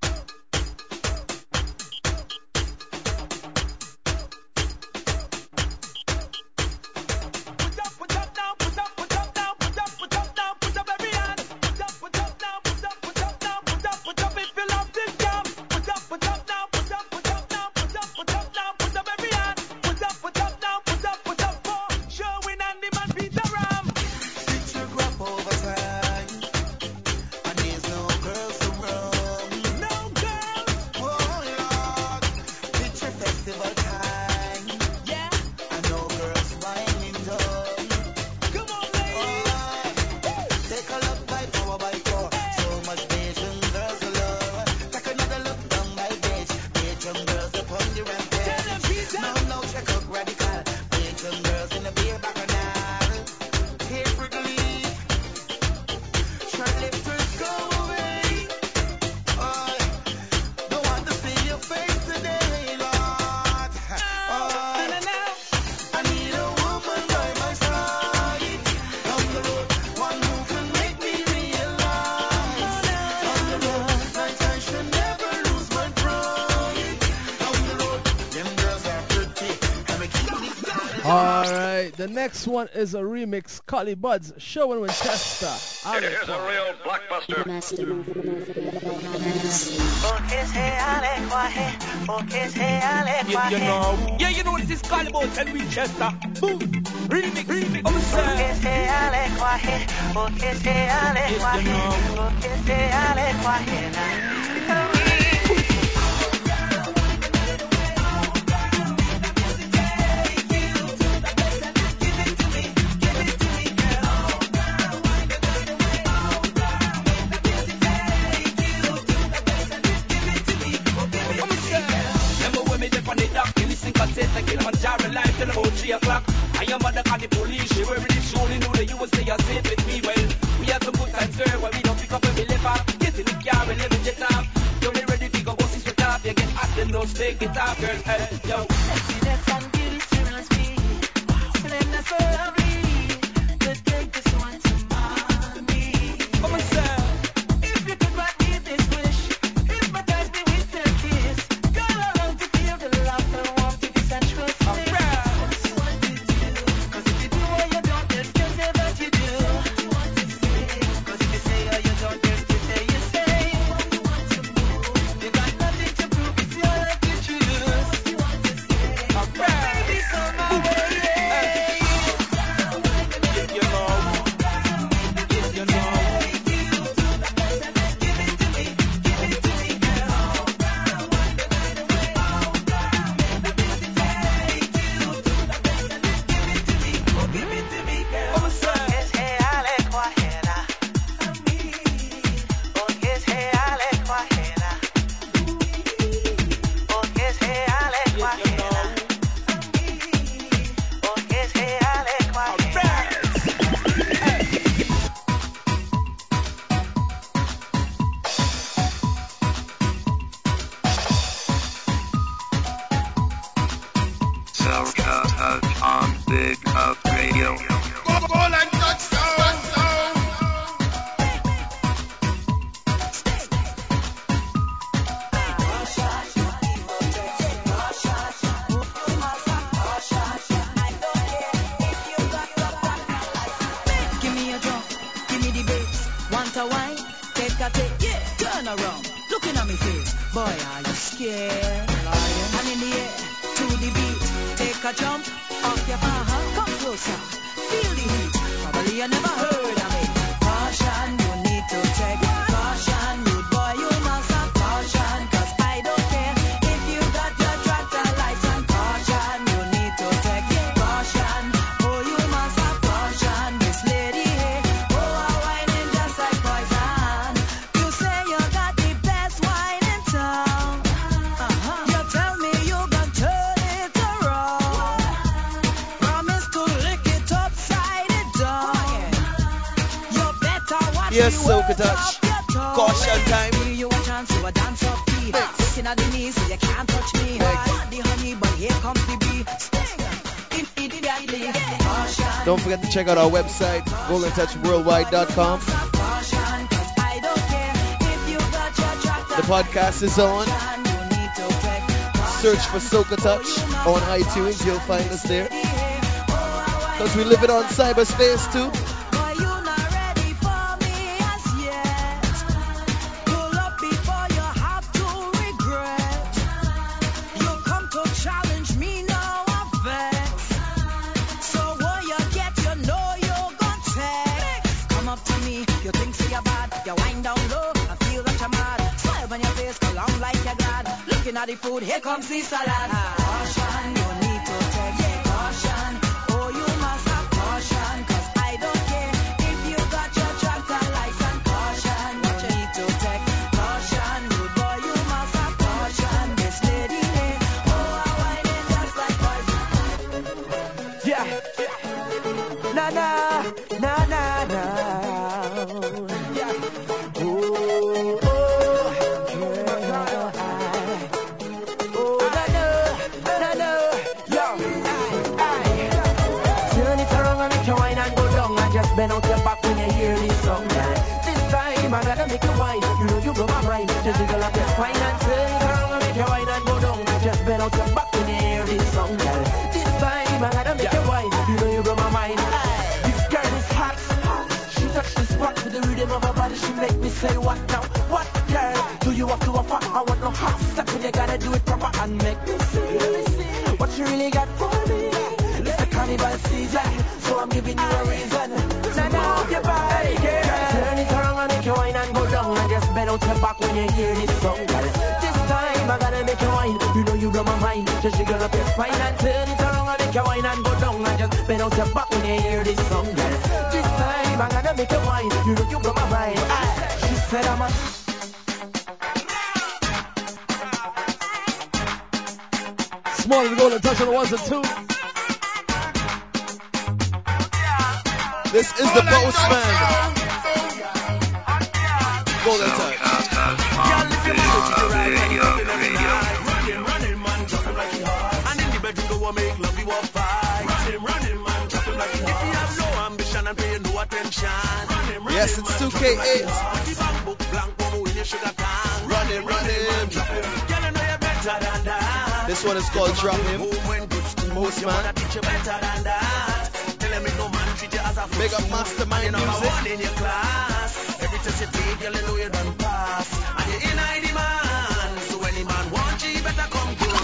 Speaker 1: Picture grab over time, and there's no girls around. No girls. Oh Lord, picture festival time. Yeah. And no girls winding down. Come on, ladies. Take a look by power by four. So much Asian girls alone. Take another look down my beach. Asian girls upon the rampage. No, no, check out radical. Asian girls in the beer bacchanal. Here relief. Short lifters go away. Oh, don't want to see your face today, Lord. Oh, I need a woman by my side. Down the road, one who can make me realize. Down the road, like I should never lose my pride. Down the road, them girls are pretty. And we keep these guys.
Speaker 6: Alright, the next one is a remix, Collie Buds, Showing Winchester.
Speaker 17: It is a real blockbuster.
Speaker 9: Yeah, you know. Yeah, you know this is Calibots and Winchester. Boom. Remix, remix. I'm Remember when me dip on the dock, you listen cassette like Kilimanjaro live till about three o'clock. I am mother call the police, she wearing the shoe, you know the U S A are safe with me. Well, we have some good times, sir, when we don't pick up when we live up. Get in the car and let me jet off. You're ready to go, boss is with off. You get hot, then don't take it off, girl. Hey, yo.
Speaker 13: Sexiness and beauty turns me. Slender so lovely. Could take this one to mommy.
Speaker 9: Come on, sir.
Speaker 13: If you could grant me this wish, hypnotize me with your kiss. Girl, I long to feel the laughter, warm to be sensual. Cause if you do or you don't, there's still say that you do. Cause if you say or you don't, there's still say you say. You got nothing to prove, it's your life you choose. Baby, come my way. a wine, take a take, yeah, turn around, looking at me face. Boy, are you scared? Lion. And in the air, to the beat, take a jump, off your bar, come closer, feel the heat. Probably you never heard of me. Caution, you need to take caution, rude boy, you must have caution, cause I don't care if you got your tractor license. Caution, you need to take caution, oh you must have caution. This lady here, oh her whining just like poison. You say you got the best wine in town. Uh-huh. You tell me you gon' turn it around. Promise to lick it upside it down. You better watch
Speaker 5: Yes,
Speaker 13: the
Speaker 5: Soca
Speaker 13: words
Speaker 5: Touch.
Speaker 13: of your tongue.
Speaker 5: Caution time.
Speaker 13: Give you a chance to a dance up key. Looking at the knees so you can't touch me. Want the honey, but here comes the bee. Sting. In the daily. Caution.
Speaker 5: Don't forget to check out our website, golden touch worldwide dot com.
Speaker 13: Caution, 'cause I don't care if you got your tractor.
Speaker 5: The podcast is on. Search for Soca Touch on iTunes. You'll find us there. Because we live it on cyberspace too.
Speaker 13: Boy, you not ready for me as yet. Pull up before you have to regret. You come to challenge me, now I'm vexed. So what you get, you know you gon' take. Come up to me, you think say you're bad. You wind down low, I feel that you're mad. Smile on your face, go long like you're glad. Looking at the food, here comes the salad. Caution, you need to take caution. Oh, you must have caution, 'cause I don't care if you got your tractor license. Caution, what you need to take caution. Rude boy, you must have caution. This lady here, oh, I whining just like poison.
Speaker 9: Yeah. Na na, na na na. Yeah. Oh, oh, yeah. Oh, na na, na na. Yo, aye, aye. Turn it around and make your wine and go down and just bend out your back when you hear this song. This time I gotta make you wine. You know you blow my mind. Just jiggle up your spine and turn it around and make your wine and go down and just bend out your back when you hear this song. This time I gotta make you wine. You know you blow my mind. This girl is hot. She touched the spot with the rhythm of her body. She make me say what now? What girl? Do you have to offer? I want no half step when you gotta do it proper and make me see what you really got for me. It's the carnival season, so I'm giving you a reason to move your body, girl. Turn it around and make your wine and go down and just bend out your back when you hear this song, girl. This time I gotta make you wine. You know you blow my mind. Just jiggle up your spine and turn it around and make your wine and go down and just bend out your back when you hear this song, girl. This time I gotta make you wine. You know you blow my mind. Aye. She said I'm a
Speaker 6: Small and golden touch on the ones and two.
Speaker 5: This is the Postman. Golden touch.
Speaker 9: And in the bedroom, go and make love you up fight. Running, running, man, chopping like it hot. If you have no ambition and pay no attention. Running, running,
Speaker 5: Yes, it's two K eight.
Speaker 9: Running, running, girl, I know you're better than that.
Speaker 5: This one is called Drop Him. Postman. Big up Mastermind Music.
Speaker 9: In your class, every test you take, girl, I know you done pass. And you're in I demand, so any man want you, better come good.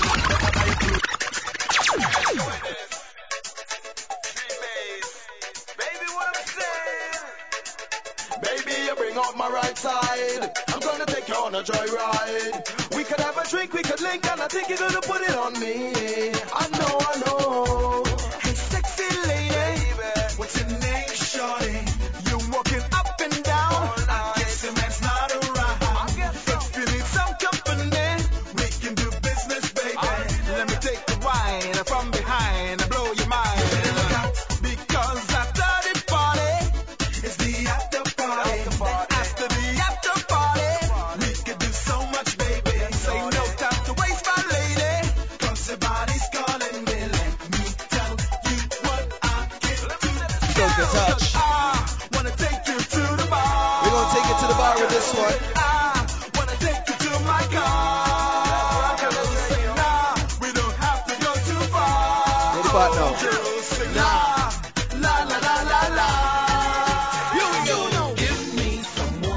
Speaker 9: Baby, what I'm saying?
Speaker 8: Baby, you bring out my right side. I'm gonna take you on a joyride. We could have a drink, we could link, and I think you're gonna put it on me. I know, I know. Hey, sexy lady, what's your name, shorty? You walking up and down. I guess your man's not around. If you need some company, we can do business, baby. Let me take the wine from behind and blow your mind. Because after the party, it's the after party. After the after party, we could do so much, baby. Say no time to waste, my lady. Cause your body's calling me. Let me tell you what I can do.
Speaker 5: Soca Touch.
Speaker 8: I wanna take you to the bar.
Speaker 5: We're gonna take it to the bar with this one.
Speaker 8: I wanna take you to my car. Girls say nah, we don't have to go too far.
Speaker 5: Ready part now.
Speaker 8: Girls say nah, la la la la la. You know, give me some more.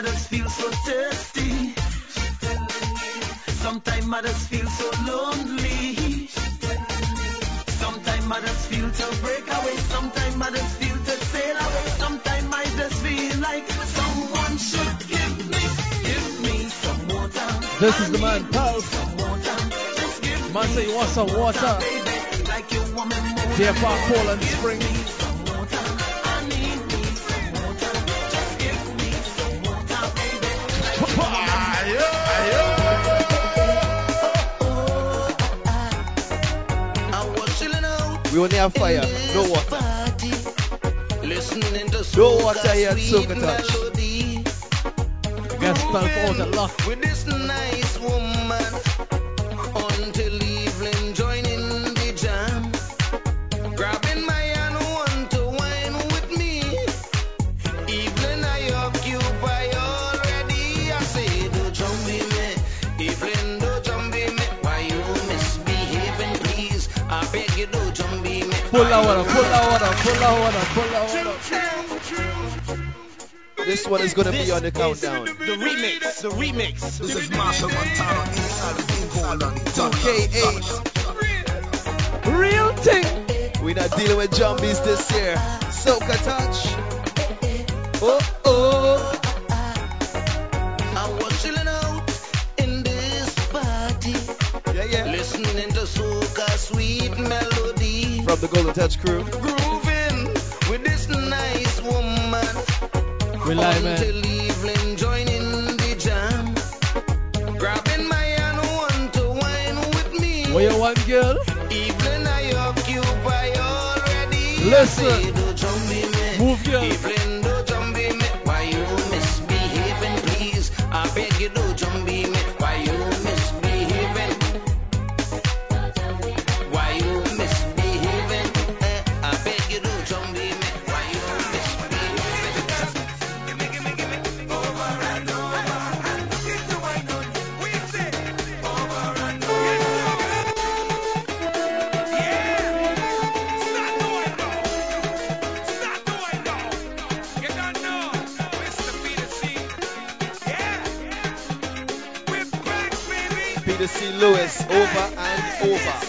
Speaker 9: I just feel so thirsty. Sometimes I just feel so lonely. Sometimes I just feel to break away. Sometimes I just feel to sail away. Sometimes I just feel like someone should give me, give me some water.
Speaker 6: This is the man, Pulse. Man say you want some water. Deer Park, Poland Spring.
Speaker 5: We only have fire, no water. No water here at Soca Touch.
Speaker 6: Guess twelve out of luck.
Speaker 9: With this nice woman until evening, joining the jam, grabbing my hand, want to wine with me. Evening I occupy already. I say, don't jump in me. Evening, don't jump in me. Why you misbehaving, please? I beg you, don't jump in me.
Speaker 6: Pull that water, pull that water, pull that water, pull that water.
Speaker 5: This one is gonna be on the countdown.
Speaker 9: The remix, the remix. This is Marshall Montana inside the
Speaker 5: two K eight.
Speaker 6: Real thing.
Speaker 5: We're not dealing with zombies this year. Soca Touch. Oh oh.
Speaker 9: I was chilling out in this party.
Speaker 5: Yeah, yeah.
Speaker 9: Listening to soca sweet melody.
Speaker 5: From the Golden Touch crew.
Speaker 9: Grooving with this nice woman.
Speaker 6: We lie, man.
Speaker 9: Until evening, joining the jam. Grabbing my hand, want to wine with me.
Speaker 6: What you want, girl?
Speaker 9: Evening I occupy already.
Speaker 6: Listen.
Speaker 9: Move, girl. Evening, don't jump in me. Why you misbehaving, please? I beg you, don't jump in me. Why you misbehaving? Why you misbehaving? Eh, I beg you, don't jump in me. Why you
Speaker 5: Peter C. Lewis, over and over.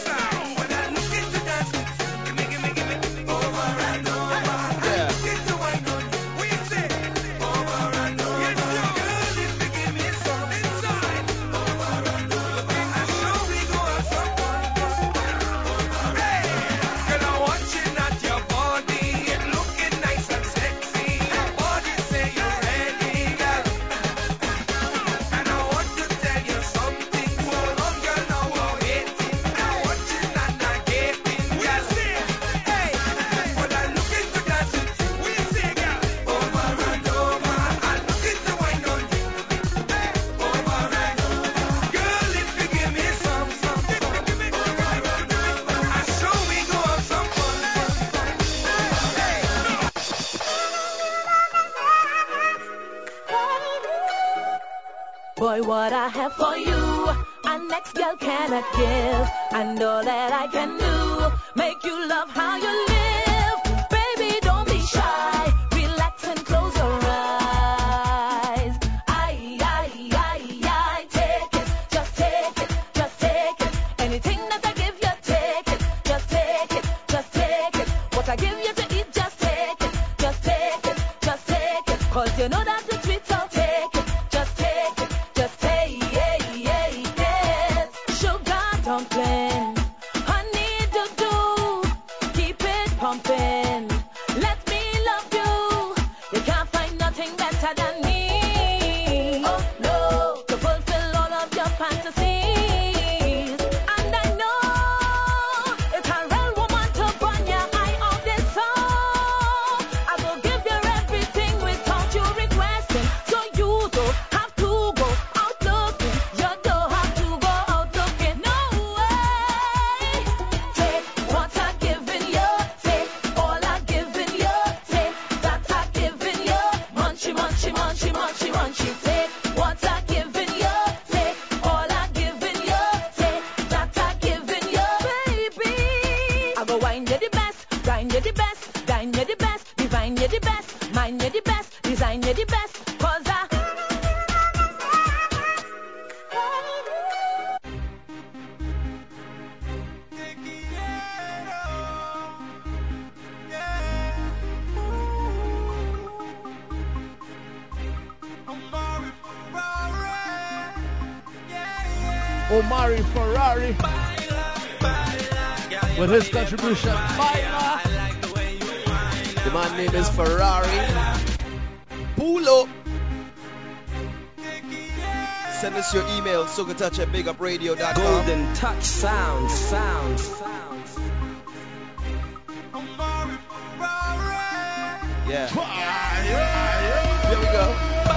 Speaker 15: Boy, what I have for you, a next girl cannot give. And all that I can do, make you love how you live. Baby, don't be shy, relax and close your eyes. I, I, I, I, take it, just take it, just take it. Anything that I give you, take it, just take it, just take it. What I give you to eat, just take it, just take it, just take it. Cause you know that it's sweet, so take it, just take it. Just take it, sugar dumpling, honey do do, keep it pumping. Let me love you. You can't find nothing better than me. Oh no, to fulfill all of your fantasies. And I know it's a real woman to burn your eye out this song. I will give you everything without you requesting, so you don't have to go out looking. You don't have to go out looking. No way. Take what I'm giving you. Take all I'm giving you. Take that I'm giving you. Munchy, munchy, munchy, munchy, munchy. Take what I'm giving you. Take all I'm giving you. Take that I'm giving you. Baby, I go wine you the best, wine you the best, dine you the best, divine you the best, mind you the best, design you the best. Cause I
Speaker 6: Omari Ferrari with his contribution. Baila.
Speaker 5: The man name is Ferrari. Pull up. Send us your email, sokatouch at big up radio dot com.
Speaker 9: Golden Touch Sound, sound, sound.
Speaker 5: Yeah. Here we go.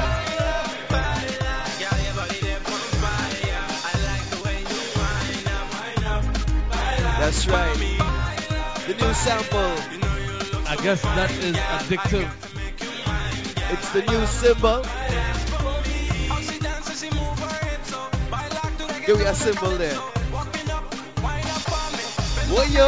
Speaker 5: That's right. The new sample.
Speaker 6: I guess that is addictive.
Speaker 5: It's the new symbol. Give me a symbol there. What yo?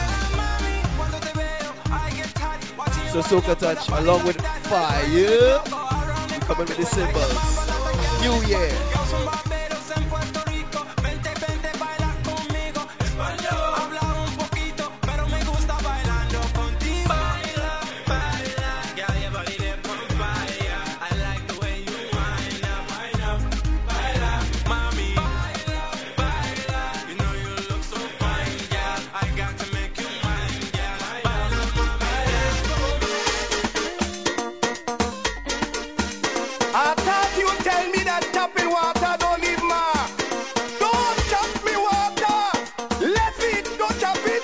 Speaker 5: So Soca Touch along with Fire. We coming with the symbols. New Year.
Speaker 8: I thought you tell me that chopping water don't leave mark. Don't chop me water. Let it, don't chop it.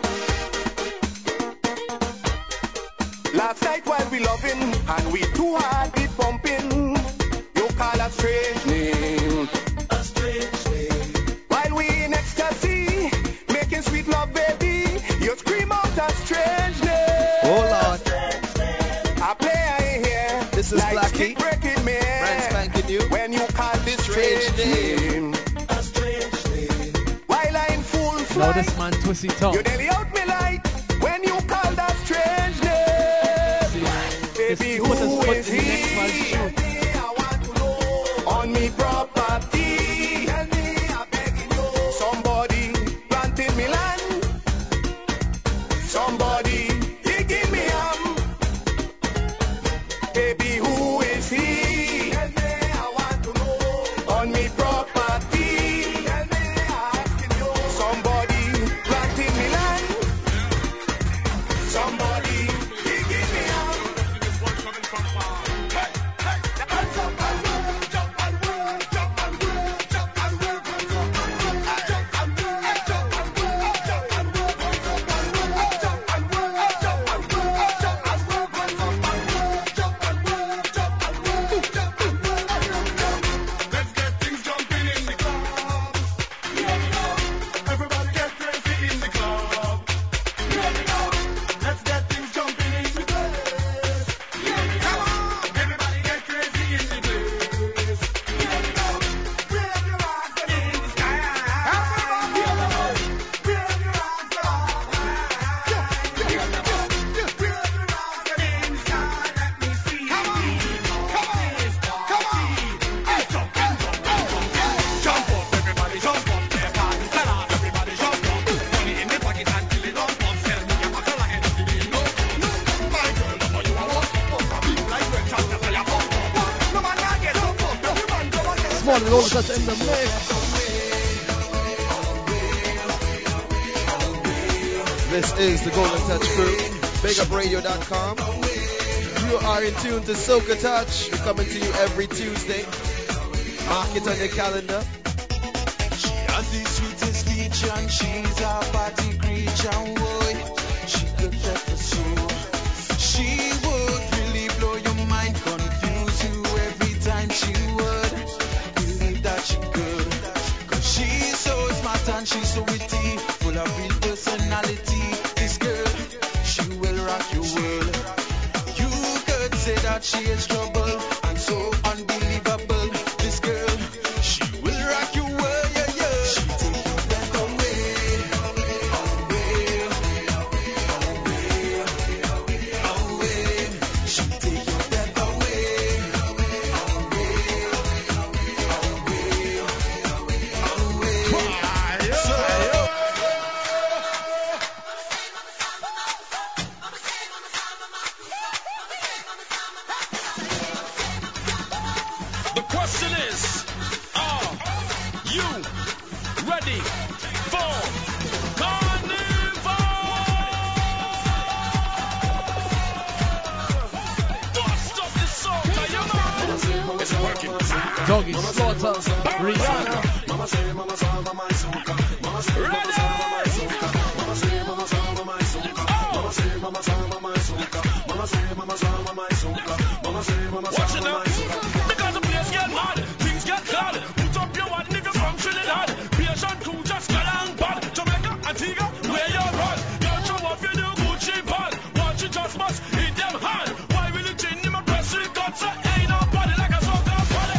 Speaker 8: Last night while we loving and we too hard beat pumping, you call a strange name. A strange name. While we in ecstasy, making sweet love, baby, you scream out a strange name.
Speaker 5: Oh Lord.
Speaker 8: I play in here.
Speaker 5: This is
Speaker 8: like
Speaker 5: Blackie.
Speaker 8: breaking man.
Speaker 5: Brand spanking new.
Speaker 8: When you call this
Speaker 5: Strange
Speaker 8: strange name. A strange name. While I'm full
Speaker 6: Now
Speaker 8: flight,
Speaker 6: this man Twissy Tongue.
Speaker 8: you daily out me light. When you call that strange name. Baby,
Speaker 6: put
Speaker 8: who
Speaker 6: us- put
Speaker 8: is
Speaker 6: in the next man's
Speaker 8: he?
Speaker 6: shoe.
Speaker 8: I want to know. On me property. Tell me, I'm begging you. Somebody planting me land. Somebody digging me arm. Baby, who is he? Tell me, I want to know. On me property. Tell me, I'm asking you. Somebody planting me land. Somebody digging me arm. Let's get things jumping in the club. Everybody get crazy in the club. Let's get things jumping in the place. Come on, everybody get crazy in the place. Wave your arms in the sky. Everybody, wave your arms up. Wave your arms in the sky. Let me see. Come on, come on, come on. Hey, jump, jump, jump, jump, jump up, everybody, jump up, there, party, tell her, everybody, jump up. Money in the pocket and till it don't pump, sell me a bottle like anything you know. My girl, love how you a walk up, up, big like when China say a pump up. No man can get up, up, every man go and get
Speaker 6: Small and Golden Touch in the mix.
Speaker 5: This is the Golden Touch crew. big up radio dot com. You are in tune to Soca Touch. We're coming to you every Tuesday. Mark it on your calendar.
Speaker 8: She has the sweetest speech and she's a party creature, boy. She could let the soul. She would really blow your mind, confuse you every time she would. Believe that she could. Cause she's so smart and she's so witty, full of real personality. This girl, she will rock your world. You could say that she is trouble and so unbelievable. This girl, she will rock your world, yeah, yeah. She take your breath away, away, away, away. She take your breath away, away, away, away. So,
Speaker 6: Doggy Slaughter, Rihanna.
Speaker 8: Mama say, mama say, mama soca. Mama say, mama say, mama soca. Mama say, mama say, mama soca. Mama say, mama say, mama soca. Mama say, mama say, mama soca. Mama say, mama say,
Speaker 16: Watch it
Speaker 8: mama
Speaker 16: now.
Speaker 8: soca.
Speaker 16: Because the place get mad, things get bad. Put up your one nigga from Trinidad. Patient crew just got on bad. Jamaica, Antigua, where you run? You show off your new Gucci bag. Watch it just must hit them hard. Why will you change him a press the guts? Ain't nobody like a soca party.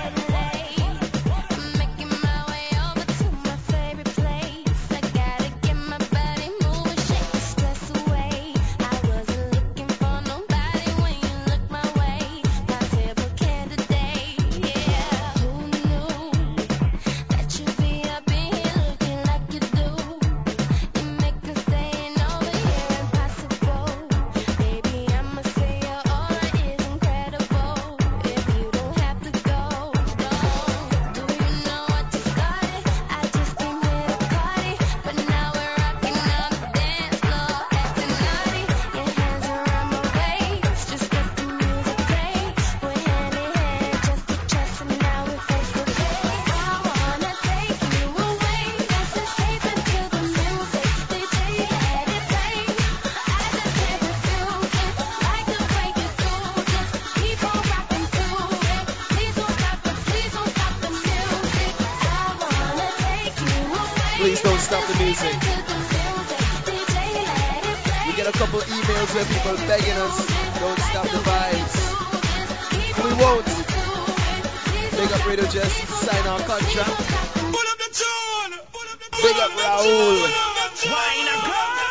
Speaker 18: Making my way over to my favorite place. I gotta get my body moving, shake the stress away. I wasn't looking for nobody when you looked my way. My favorite candidate, yeah. Who knew that you'd be up in here looking like you do? You make the staying over here impossible. Baby, I'ma say your aura is incredible. If you don't have to go, go. Do you know what you started? I just came here to party, but now we're rocking on the dance floor, acting naughty. Your hands around my waist, just let the music play. We're hand in hand, just to trust, and now we're face to face. I wanna take you away, let's escape into the music. D J, let it play. I just can't refuse it. Like the way you do, just keep on rocking to it. Please don't stop it, please don't stop the music. I wanna take you away.
Speaker 5: Please don't stop the music.
Speaker 18: D J, let it play.
Speaker 5: We get a couple emails where people begging us, don't stop the vibes. We won't. Big up Radio Jess, sign our contract.
Speaker 16: Pull up the tune.
Speaker 5: Big up Raul.
Speaker 16: Wine and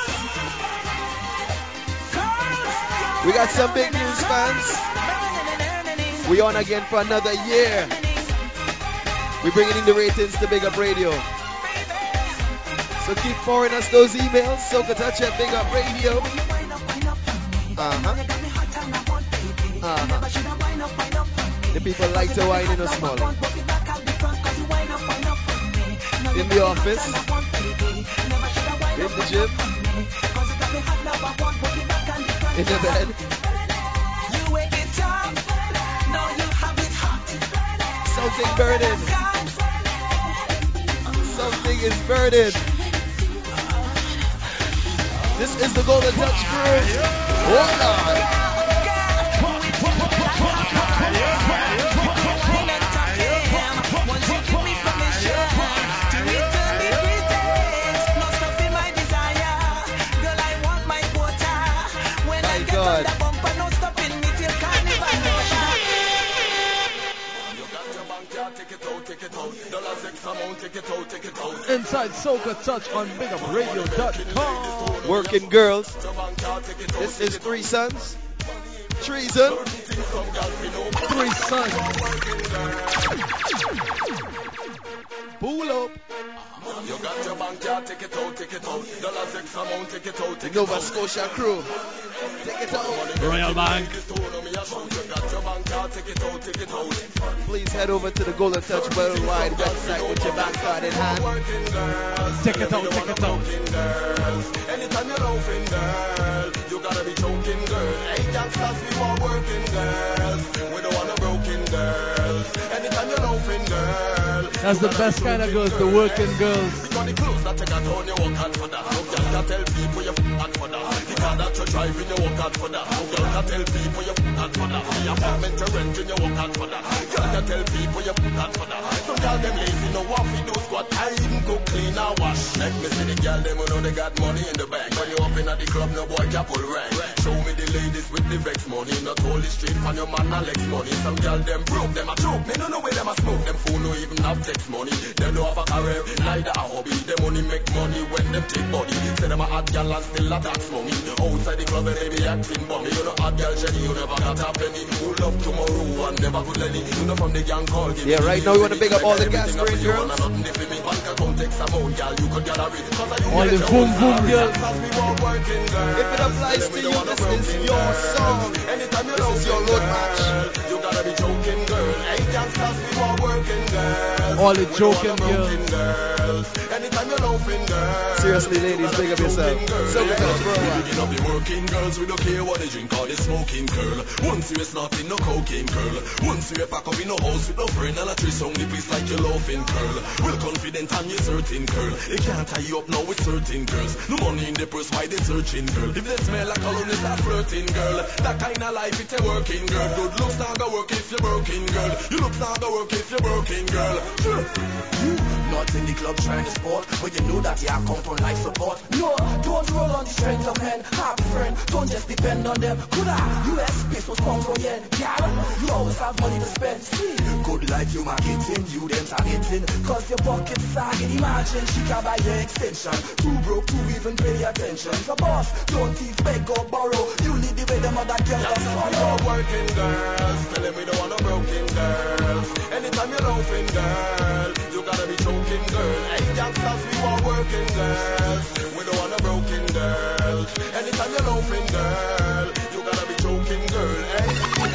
Speaker 5: We got some big news, fans. We on again for another year. We're bringing in the ratings to Big Up Radio. So keep forwarding us those emails. Soca Touch at Big Up Radio. Uh-huh. Uh-huh. The people like to wine in a small. In the office. In the gym. In the bed. Something burning. Something is burning. This is the Golden Touch crew. Hold on. My God.
Speaker 6: Inside Soca Touch on big up radio dot com.
Speaker 5: Working girls. This is Three Sons. Treason.
Speaker 6: Three Sons.
Speaker 5: Pull up.
Speaker 8: You got your bank card, take it out, take it out. Dollar six amount, take it out, take it
Speaker 5: Nova
Speaker 8: out.
Speaker 5: Scotia crew. Take it out.
Speaker 6: Royal Bank.
Speaker 5: Please head over to the Golden Touch Worldwide website with your bank card in hand.
Speaker 6: Take it out, take it out.
Speaker 8: Anytime you're loafing, girl, you gotta be choking, girl. Hey, youngsters, we want working girls. We don't want a broken girls. Anytime you're loafing, girl.
Speaker 6: That's the best kind of girls, the working girls.
Speaker 8: Because the clothes that you got on, you work hard for that. No girl can tell people you f*** hard for that. The car that you're driving, you work hard for that. No girl can tell people you f*** hard for that. The apartment you're renting, you work hard for that. Girl can tell people you f*** hard for that. Some girl them lazy, no want to do squat. I even go clean or wash. Make me see the girl them who know they got money in the bank. When you up in at the club, no boy can pull rank. Show me the ladies with the vex money. Not hold the street on your man Alex money. Some girl them broke, them a choke. Me no know where them a smoke. Them fool no even have text money. Them no have a career, neither a hobby. Them only make money when them take body. Say them a hot girl and still a tax money. Outside the club and they be acting bummy. You know hot girl Jenny, you never got a penny. Who love tomorrow and never good Lenny. You know from the gang call.
Speaker 5: Yeah, right now we want to big up all the gas green girls.
Speaker 6: All the boom boom girls.
Speaker 5: If it applies to you, this is your song. This is your load match.
Speaker 8: You gotta be joking, girl. Hey, youngsters, we want working girls.
Speaker 6: All the joking girls.
Speaker 8: Anytime you're loafing, girl.
Speaker 5: Seriously, ladies, big up yourself. So we got
Speaker 8: Picking up the working girls, we don't care what they drink or they smoking, girl. Once you're snorting, no cocaine, girl. Once you're pack up in no house with no friend and a trace on the place like you're loafing, girl. Well confident and you're certain, girl. They can't tie you up now with certain girls. No money in the purse, why they searching, girl? If they smell like cologne, they start flirting, girl. That kind of life, it's a working, girl. Good looks not gonna work if you're working, girl. You look not gonna work if you're working, girl. Sure. You not in the club trying to sport, but you know that you come from life support. No, don't roll on the strength of men. Have a friend, don't just depend on them. Could I? U S pesos come from yen. Yeah, you always have money to spend. See, good life you marketing, you them targeting. Cause your pocket's sagging. Imagine she can buy your extension. Too broke to even pay attention. So boss, don't thief, beg or borrow. You lead the way them other girls that's follow. Working girls, tell them we don't want no broken girls. Anytime you're loafing, girl, you gotta be choking, girl. Hey, youngsters, we want working girls. We don't want a broken girl. Anytime you're loafing, girl, you gotta be choking, girl. Hey.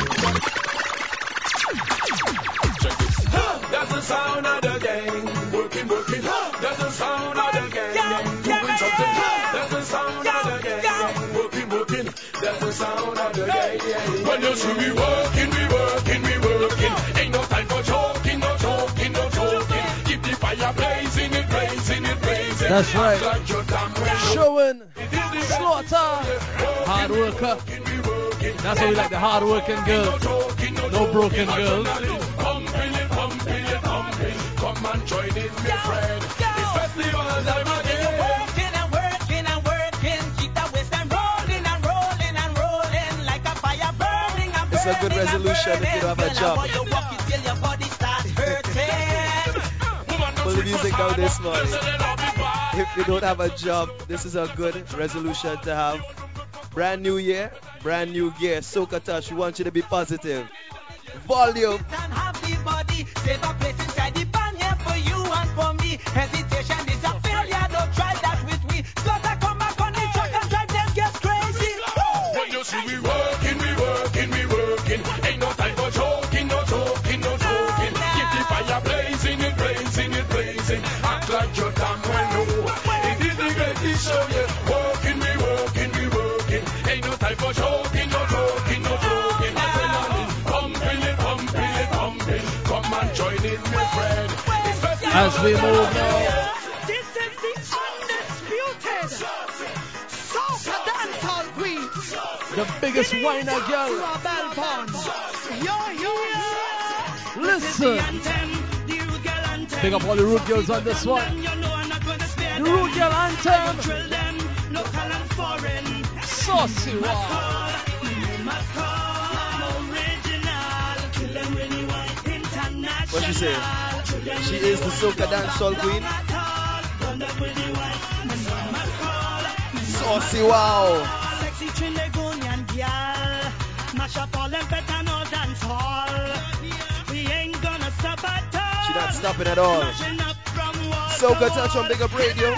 Speaker 8: Check this. That's the sound of the gang. Working, working. That's the sound of the gang. Doing something. That's the sound of the gang. Working, working. That's the sound of the gang. When you see me working, we working, we working. Ain't no time for joking, no joking, no joking. Keep the fire blazing, it blazing, it blazing.
Speaker 6: That's right. Showing Slaughter, hard worker. That's why we like the hard working girls. No broken girls.
Speaker 8: Pumping it, pumping it, pumping. Come and join in, my friend. It's festival time again.
Speaker 13: Working and working and working. Keep the waist and rolling and rolling and rolling like a fire burning and burning.
Speaker 5: It's a good resolution if you don't have a job. Pull the music down this morning. If you don't have a job, this is a good resolution to have. Brand new year, brand new gear. Soca Touch, we want you to be positive. Volume.
Speaker 13: Have the body, save a place inside the band here for you and for me. Hesitation is a failure, don't try that with me. Slaughter come back on the track and drive them get crazy.
Speaker 8: When you see we working, we working, we working. Ain't no time for joking, no joking, no joking. Keep the fire blazing, it blazing, it blazing. Act like you're damn well know. It is the greatest show, yeah. Working, we working, we working. Ain't no time for joking, no joking, no joking. Pumping it, pumping it, pumping. Come and join in, my friend.
Speaker 6: As we move now.
Speaker 13: This is the undisputed Soca dancehall queen.
Speaker 6: The biggest whiner girl.
Speaker 13: You're here.
Speaker 6: Listen. Big up all the rude girls on this one. The rude girl anthem. Saucy wow.
Speaker 5: What she say? She is the Soca dancehall queen. Saucy wow.
Speaker 13: Sexy Trinidadian girl. Mash up all them better no dance hall. We ain't gonna stop at all.
Speaker 5: She not stopping at all. Soca Touch on Big Up Radio.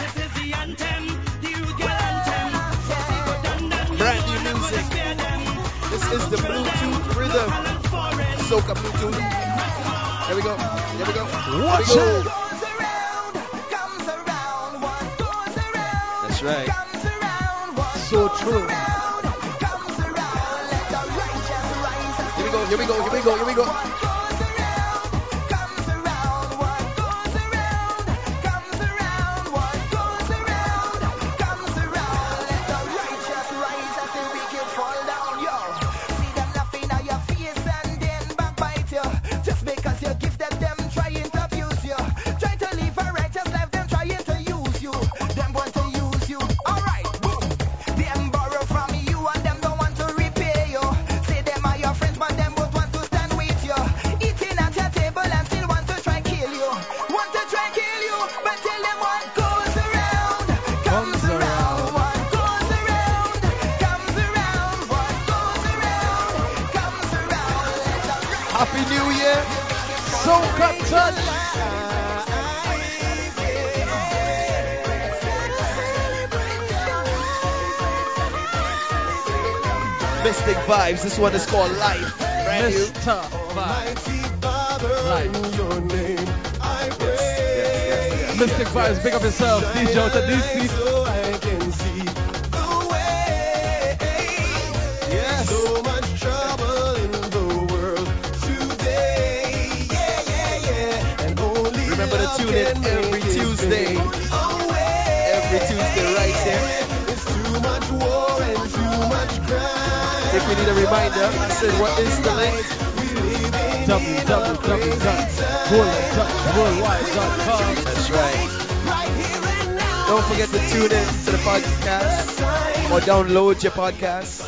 Speaker 5: Brand new music. This is the Bluetooth rhythm. Soca Bluetooth. Here we go. Here we go.
Speaker 6: Watch
Speaker 5: Here we go.
Speaker 6: it.
Speaker 5: That's right.
Speaker 6: So true.
Speaker 5: Here we go. Here we go. Here we go. Here we go. Happy New Year.
Speaker 6: Soca Touch.
Speaker 5: Mystic Vibes. This one is called Life. Brand new.
Speaker 6: Mister Vibes.
Speaker 8: Life. Your name. I
Speaker 6: Mystic Vibes, big up yourself. D J out to D C.
Speaker 1: So I can see the way. Yeah, so much trouble in the world today. Yeah, yeah, yeah. And only
Speaker 5: Remember to tune in every Tuesday. Every Tuesday right here.
Speaker 1: It's too much war and too much crime.
Speaker 5: If you need a reminder, I said what is the link?
Speaker 6: w w w dot golden touch worldwide dot com.
Speaker 5: That's right. Don't forget to tune in to the podcast or download your podcast.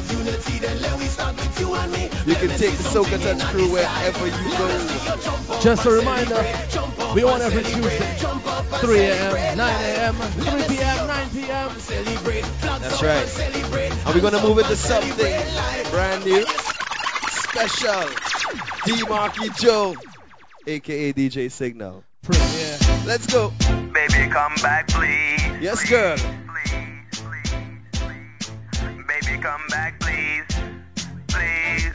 Speaker 5: You can take the Soca Touch crew wherever you go.
Speaker 6: Just a reminder, we on every Tuesday, three a.m., nine a.m., three p.m., nine p.m.
Speaker 5: That's right. And we're going to move into something brand new, special. D Marky Joe, aka D J Signal.
Speaker 6: Premiere.
Speaker 5: Let's go.
Speaker 17: Baby, come back, please.
Speaker 5: Yes, girl.
Speaker 17: Baby, come back, please. Please.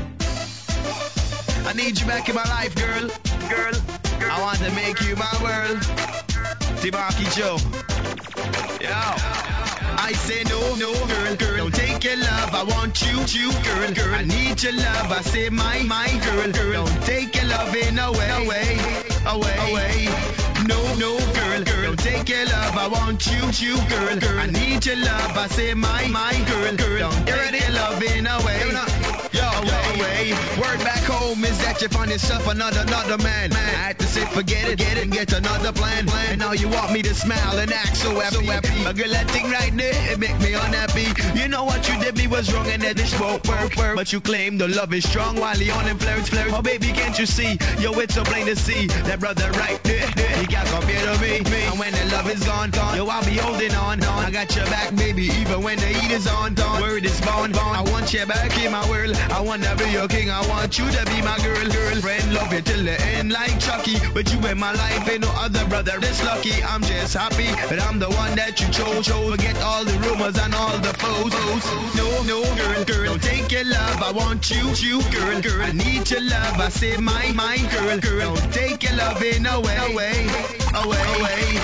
Speaker 17: I need you back in my life, girl. Girl. girl. I want to make you my world. D Marky Joe. Yo. I say no, no, girl, girl. Don't take your love. I want you, you, girl, girl. I need your love. I say my, my girl, girl. Don't take your love in away, away, away, away. No, no, girl, girl. Don't take your love. I want you, you, girl, girl. I need your love. I say my, my girl, girl. Don't take your love in away. Yo, yo, way. Word back home is that you find yourself another, another man. man. I had to say forget it, get it, and get another plan. plan. And now you want me to smile and act so happy. So happy. But girl, that thing right there, it make me unhappy. You know what you did me was wrong and that this won't work, work. But you claim the love is strong while he on and flirt, flirt. Oh baby, can't you see? Yo, it's so plain to see. That brother right there, there. He can't compare to me. me. And when the love is gone, gone, yo, I'll be holding on, on. I got your back, baby, even when the heat is on, on. Word is born, born. I want you back in my world. I wanna be your king. I want you to be my girl, girlfriend. Love you till the end like Chucky. But you in my life ain't no other brother this lucky. I'm just happy that I'm the one that you chose. chose. Forget all the rumors and all the foes. No, no, girl, girl. Don't take your love. I want you, you, girl, girl. I need your love. I say my, my girl, girl. Don't take your love in away, away, away, away.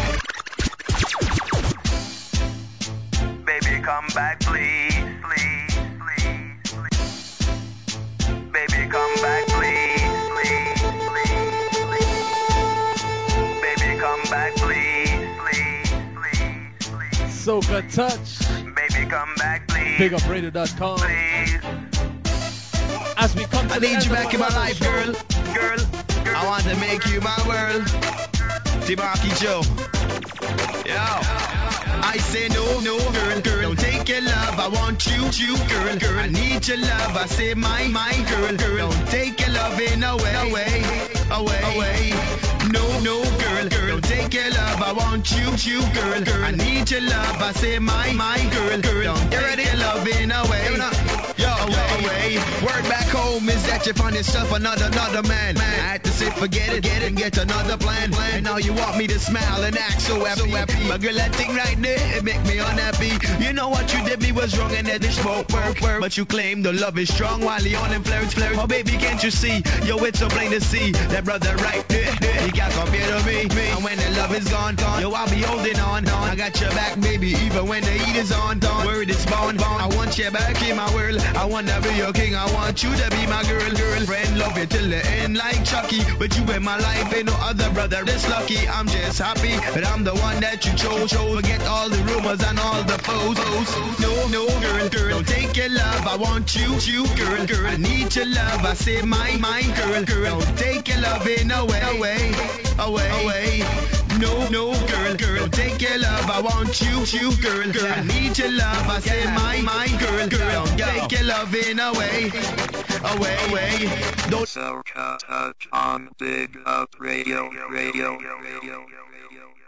Speaker 17: Baby, come back, please, please, please, please. Baby, come back, please, please, please, please. Baby, come back, please, please, please, please.
Speaker 6: Soca Touch.
Speaker 17: Baby, come back, please.
Speaker 6: big up radio dot com.
Speaker 17: Please.
Speaker 6: As we come to
Speaker 17: I
Speaker 6: the
Speaker 17: need
Speaker 6: end
Speaker 17: you
Speaker 6: of
Speaker 17: back in my life, girl. Girl, girl. I want to make you my world. D Marky Joe. Yo. I say no, no, girl, girl. Don't take your love. I want you, you, girl, girl. I need your love. I say my, my girl, girl. Don't take your love in away, away, away, away. No, no, girl, girl. Don't take your love. I want you, you, girl, girl. I need your love. I say my, my girl, girl. Don't take your love in away, yo, away. Word back home is that you find yourself another, another man. man. I had to say forget it, get it, and get another plan. plan. And now you want me to smile and act so happy. So happy. But girl, that thing right there, it make me unhappy. You know what you did me was wrong and that this won't work, work. But you claim the love is strong while he on and flirt, flirt. Oh baby, can't you see? Yo, it's so plain to see. That brother right there, there. He can't compare to me. me. And when the love is gone, gone, yo, I'll be holding on, on. I got your back, baby, even when the heat is on, on. Word is born, born. I want you back in my world. I wanna be your king. I want you to be my girl, girlfriend. Love you till the end like Chucky. But you in my life ain't no other brother this lucky. I'm just happy that I'm the one that you chose. chose. Forget all the rumors and all the foes. No, no, girl, girl. Don't take your love. I want you, you, girl, girl. I need your love. I say my, my girl, girl. Don't take your love in away, away, away, away. No, no, girl, girl. Don't take your love. I want you, you, girl, girl. I need your love. I say my, my girl, girl. Don't take your love in away, away, away. Don't.
Speaker 2: Soca Touch on Big Up Radio, Radio, Radio, Radio.